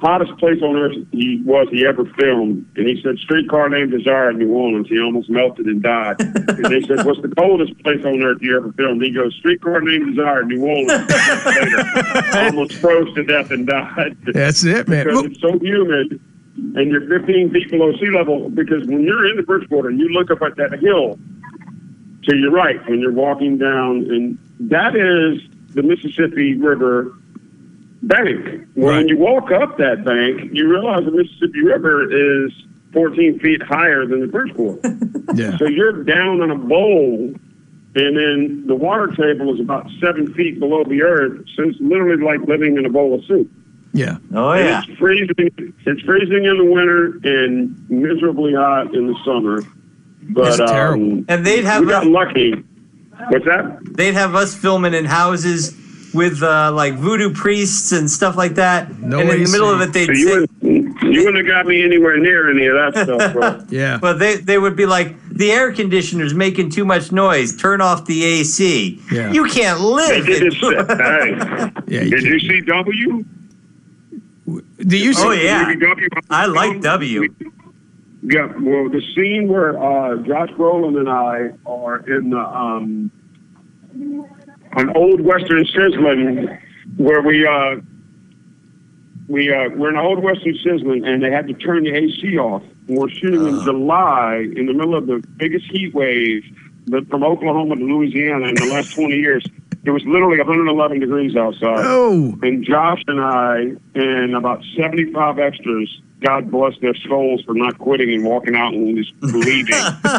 hottest place on earth he ever filmed. And he said, Streetcar Named Desire in New Orleans. He almost melted and died. And they said, what's the coldest place on earth you ever filmed? He goes, Streetcar Named Desire in New Orleans. Almost froze to death and died. That's it, man. Because it's so humid. And you're 15 feet below sea level, because when you're in the Bridgewater and you look up at that hill to your right when you're walking down, and that is the Mississippi River bank. When you walk up that bank, you realize the Mississippi River is 14 feet higher than the Bridgewater. Yeah. So you're down in a bowl, and then the water table is about 7 feet below the earth, so it's literally like living in a bowl of soup. Yeah. Oh, yeah. It's freezing. It's freezing in the winter and miserably hot in the summer. But That's terrible. And they'd have we got lucky. What's that? They'd have us filming in houses with like voodoo priests and stuff like that. No and in the AC. middle of it, they'd So say, you wouldn't have got me anywhere near any of that stuff, bro. Yeah. well, they would be like, the air conditioner's making too much noise. Turn off the AC. Yeah. You can't They live. did this. Hey, Yeah, did you see W? Do you see? Oh, yeah. W? I like W. Yeah, well, the scene where Josh Brolin and I are in the an old Western Sizzling, where we're in an old Western Sizzling, and they had to turn the AC off. And we're shooting in July in the middle of the biggest heat wave from Oklahoma to Louisiana in the last 20 years. It was literally 111 degrees outside. Oh. And Josh and I and about 75 extras, God bless their souls for not quitting and walking out and just leaving.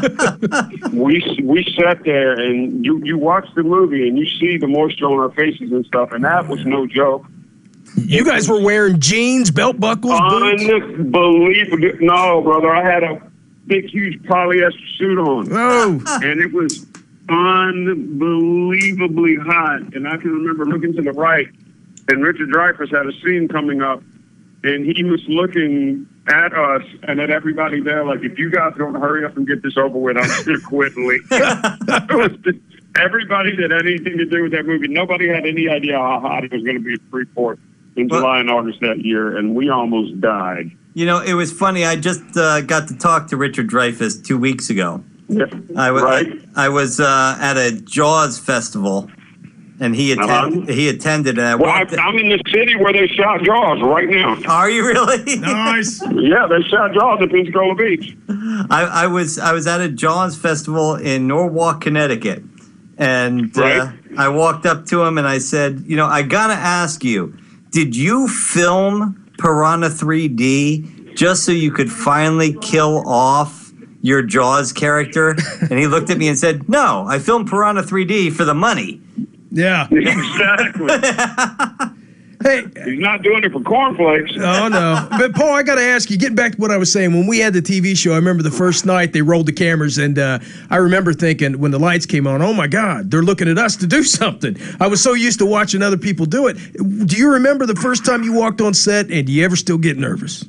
we sat there, and you watch the movie and you see the moisture on our faces and stuff, and that was no joke. You guys were wearing jeans, belt buckles, boots? Unbelievable. No, brother, I had a big, huge polyester suit on. Oh. And it was unbelievably hot. And I can remember looking to the right, and Richard Dreyfuss had a scene coming up, and he was looking at us and at everybody there like, if you guys don't hurry up and get this over with, I'm going to quit and leave. Everybody that had anything to do with that movie, nobody had any idea how hot it was going to be at Freeport in July and August that year, and we almost died. You know, it was funny. I just got to talk to Richard Dreyfuss 2 weeks ago. Yeah, I was at a Jaws festival, and he attended. And I'm in the city where they shot Jaws right now. Are you really? Nice. Yeah, they shot Jaws at Pensacola Beach. I was at a Jaws festival in Norwalk, Connecticut, and I walked up to him and I said, you know, I gotta ask you, did you film Piranha 3D just so you could finally kill off your Jaws character? And he looked at me and said, no, I filmed Piranha 3D for the money. Yeah. Exactly. Hey. He's not doing it for cornflakes. Oh, no. But, Paul, I got to ask you, getting back to what I was saying, when we had the TV show, I remember the first night they rolled the cameras, and I remember thinking when the lights came on, oh, my God, they're looking at us to do something. I was so used to watching other people do it. Do you remember the first time you walked on set, and do you ever still get nervous?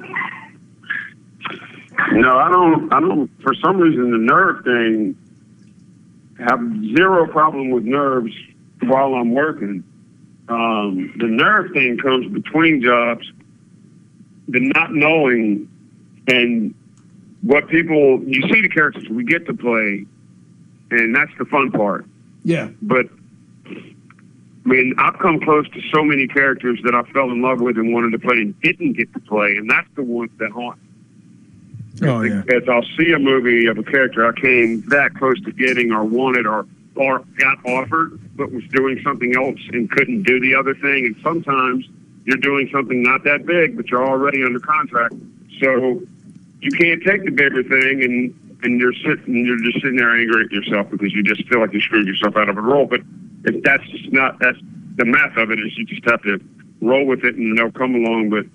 No, I don't. For some reason, the nerve thing, have zero problem with nerves while I'm working. The nerve thing comes between jobs, the not knowing, and what people, you see the characters we get to play, and that's the fun part. Yeah. But, I mean, I've come close to so many characters that I fell in love with and wanted to play and didn't get to play, and that's the ones that haunt. Oh, yeah. As I'll see a movie of a character I came that close to getting or wanted or got offered, but was doing something else and couldn't do the other thing. And sometimes you're doing something not that big, but you're already under contract. So you can't take the bigger thing, and you're just sitting there angry at yourself because you just feel like you screwed yourself out of a role. But if that's the math of it is you just have to roll with it and they'll come along. But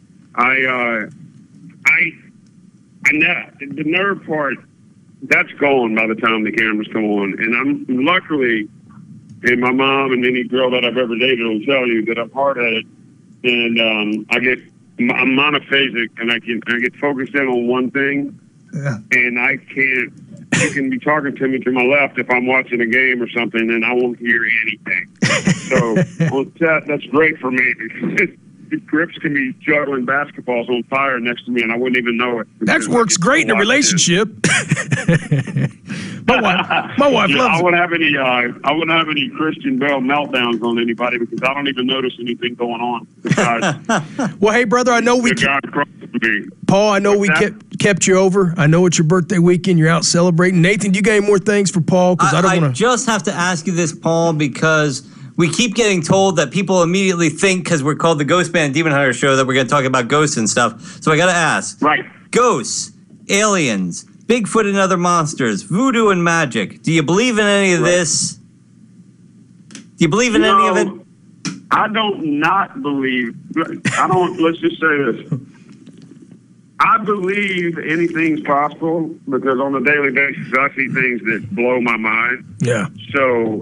the nerve part, that's gone by the time the cameras come on. And I'm luckily, and my mom and any girl that I've ever dated will tell you that I'm hard at it. And I'm monophasic, and I get focused in on one thing. Yeah. And I can't, you can be talking to me to my left if I'm watching a game or something, and I won't hear anything. So on set, that's great for me. Grips can be juggling basketballs on fire next to me, and I wouldn't even know it. That works great in a relationship. my wife loves I wouldn't have any. I wouldn't have any Christian Bale meltdowns on anybody because I don't even notice anything going on. Well, hey, brother, I know we Paul, I know we kept you over. I know it's your birthday weekend. You're out celebrating. Nathan, you got any more things for Paul? Because I don't want to. Just have to ask you this, Paul, because we keep getting told that people immediately think, because we're called the Ghost Band Demon Hunter Show, that we're going to talk about ghosts and stuff. So I got to ask. Right. Ghosts, aliens, Bigfoot and other monsters, voodoo and magic. Do you believe in any of this? Do you believe in any of it? I don't not believe. Let's just say this. I believe anything's possible because on a daily basis I see things that blow my mind. Yeah. So,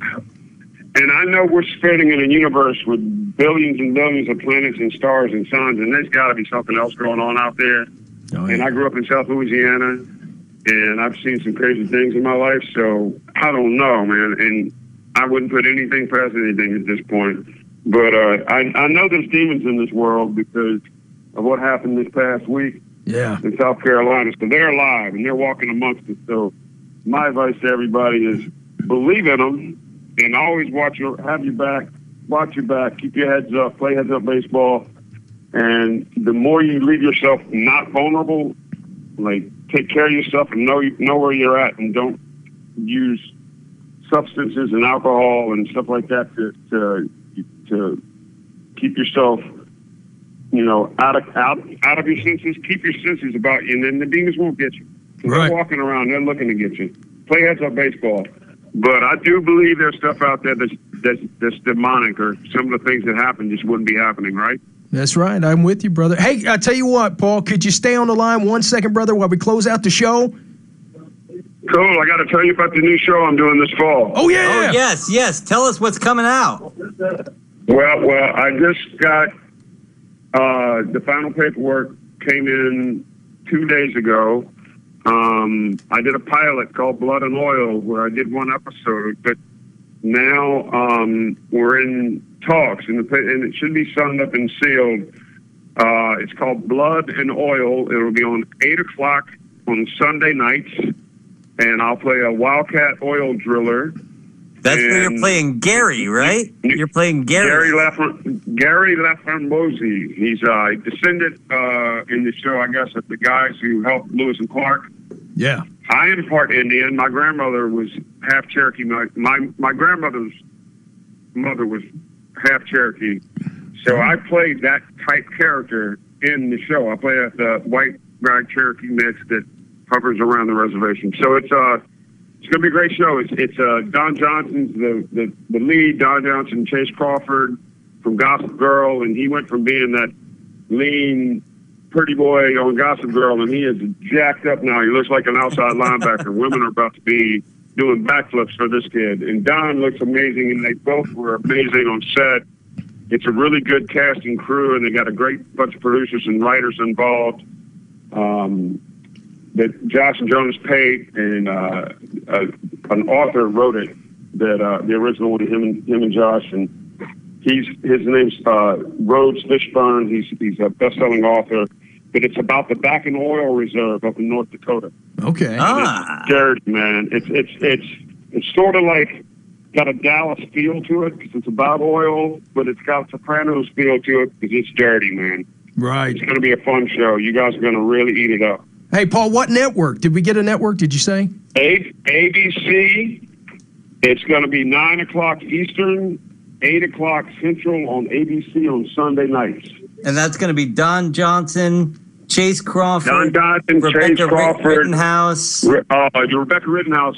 and I know we're spinning in a universe with billions and billions of planets and stars and suns, and there's got to be something else going on out there. Oh, yeah. And I grew up in South Louisiana, and I've seen some crazy things in my life, so I don't know, man. And I wouldn't put anything past anything at this point. But I know there's demons in this world because of what happened this past week in South Carolina. So they're alive, and they're walking amongst us. So my advice to everybody is believe in them, and always have your back, watch your back, keep your heads up, play heads-up baseball. And the more you leave yourself not vulnerable, like take care of yourself and know where you're at, and don't use substances and alcohol and stuff like that to keep yourself, out of your senses. Keep your senses about you, and then the demons won't get you. They're walking around, they're looking to get you. Play heads-up baseball. But I do believe there's stuff out there that's demonic, or some of the things that happen just wouldn't be happening, right? That's right. I'm with you, brother. Hey, I tell you what, Paul, could you stay on the line 1 second, brother, while we close out the show? Cool. I got to tell you about the new show I'm doing this fall. Oh, yeah. Oh, yes. Tell us what's coming out. Well, I just got the final paperwork came in 2 days ago. I did a pilot called Blood and Oil where I did one episode, but now we're in talks, and it should be signed up and sealed. It's called Blood and Oil. It'll be on 8 o'clock on Sunday nights, and I'll play a Wildcat oil driller. That's where you're playing Gary, right? You're playing Gary. Gary Laframboise. He's a descendant in the show, I guess, of the guys who helped Lewis and Clark. Yeah. I am part Indian. My grandmother was half Cherokee. My grandmother's mother was half Cherokee. So I played that type character in the show. I play the white black Cherokee mix that hovers around the reservation. So it's going to be a great show. It's Don Johnson's the lead. Don Johnson, Chase Crawford from Gossip Girl, and he went from being that lean, pretty boy on Gossip Girl, and he is jacked up now. He looks like an outside linebacker. Women are about to be doing backflips for this kid. And Don looks amazing, and they both were amazing on set. It's a really good cast and crew, and they got a great bunch of producers and writers involved. That Josh and Jonas Pate and an author wrote it. That the original one, him and Josh, and his name's Rhodes Fishburne. He's a best-selling author, but it's about the Back and Oil Reserve up in North Dakota. Okay. It's dirty, man. It's sort of like got a Dallas feel to it because it's about oil, but it's got a Sopranos feel to it because it's dirty, man. Right. It's going to be a fun show. You guys are going to really eat it up. Hey, Paul, what network? Did we get a network, did you say? ABC. It's going to be 9 o'clock Eastern, 8 o'clock Central on ABC on Sunday nights. And that's going to be Don Johnson, Chase Crawford, Chase Crawford, Rittenhouse. Rebecca Rittenhouse.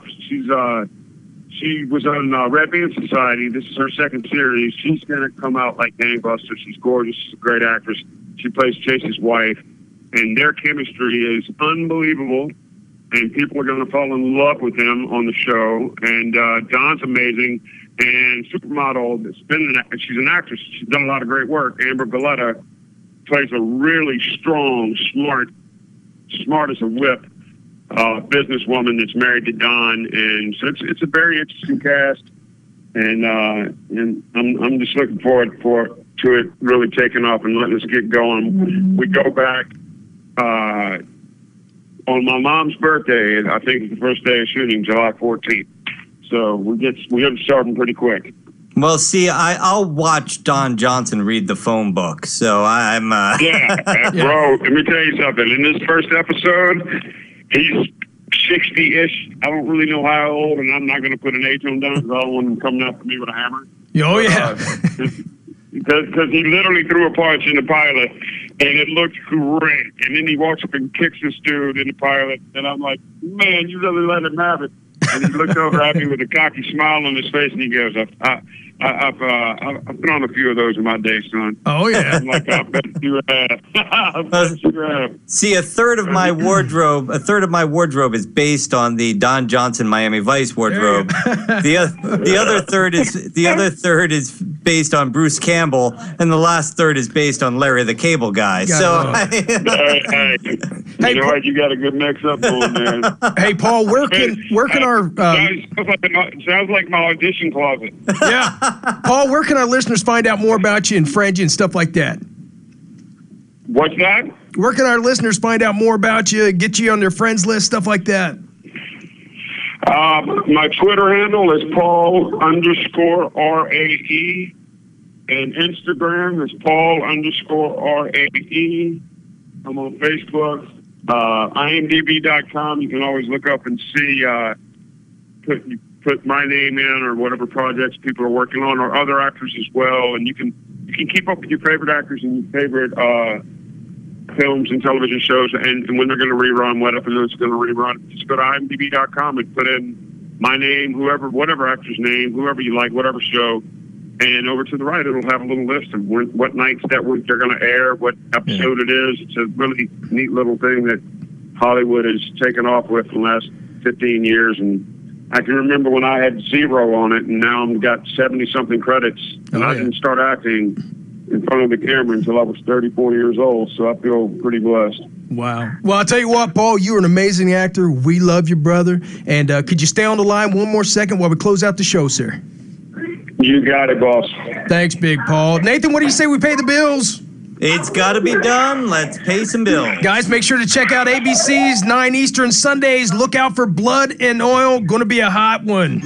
She was on Red Band Society. This is her second series. She's going to come out like gangbusters. She's gorgeous. She's a great actress. She plays Chase's wife. And their chemistry is unbelievable. And people are going to fall in love with them on the show. And Don's amazing. And supermodel, she's an actress. She's done a lot of great work. Amber Valletta plays a really strong, smart as a whip businesswoman that's married to Don. And so it's a very interesting cast. And I'm just looking forward for to it really taking off and letting us get going. We go back on my mom's birthday, and I think it's the first day of shooting, July 14th. So we get started pretty quick. Well, see, I'll watch Don Johnson read the phone book, so I'm... Bro, let me tell you something. In this first episode, he's 60-ish. I don't really know how old, and I'm not going to put an age on Don because I don't want him coming after me with a hammer. Oh, yeah. Because he literally threw a punch in the pilot, and it looked great. And then he walks up and kicks this dude in the pilot, and I'm like, man, you really let him have it. And he looked over at me with a cocky smile on his face, and he goes, I've put on a few of those in my day, son. Oh, yeah. I'm like, I bet you have. See, a third of my wardrobe is based on the Don Johnson Miami Vice wardrobe. The other third is based on Bruce Campbell, and the last third is based on Larry the Cable Guy. You know what? You got a good mix up going there. Hey, Paul, where can our sounds like my audition closet. Yeah. Paul, where can our listeners find out more about you and friend you and stuff like that? What's that? Where can our listeners find out more about you, get you on their friends list, stuff like that? My Twitter handle is Paul_RAE, and Instagram is Paul_RAE. I'm on Facebook, IMDb.com. You can always look up and see, put my name in or whatever projects people are working on, or other actors as well, and you can keep up with your favorite actors and your favorite films and television shows, and when they're going to rerun, what episode's going to rerun. Just go to IMDb.com and put in my name, whatever actor's name, whoever you like, whatever show, and over to the right it'll have a little list of what nights that week they're going to air, what episode it is. It's a really neat little thing that Hollywood has taken off with in the last 15 years, and I can remember when I had 0 on it, and now I've got 70-something credits, and I didn't start acting in front of the camera until I was 34 years old, so I feel pretty blessed. Wow. Well, I'll tell you what, Paul, you're an amazing actor. We love you, brother. And could you stay on the line one more second while we close out the show, sir? You got it, boss. Thanks, Big Paul. Nathan, what do you say we pay the bills? It's got to be done. Let's pay some bills. Guys, make sure to check out ABC's 9 Eastern Sundays. Look out for Blood and Oil. Going to be a hot one.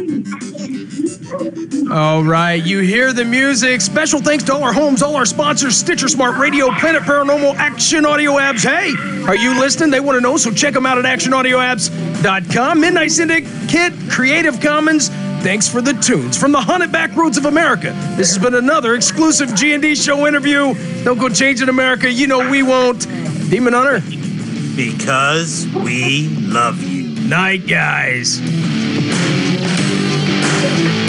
All right, you hear the music. Special thanks to all our homes, all our sponsors, Stitcher Smart Radio, Planet Paranormal, Action Audio Apps. Hey, are you listening? They want to know, so check them out at actionaudioapps.com. Midnight Syndicate, Creative Commons. Thanks for the tunes from the haunted back roads of America. This has been another exclusive G&D Show interview. Don't go changing America. You know we won't. Demon Hunter. Because we love you. Night, guys.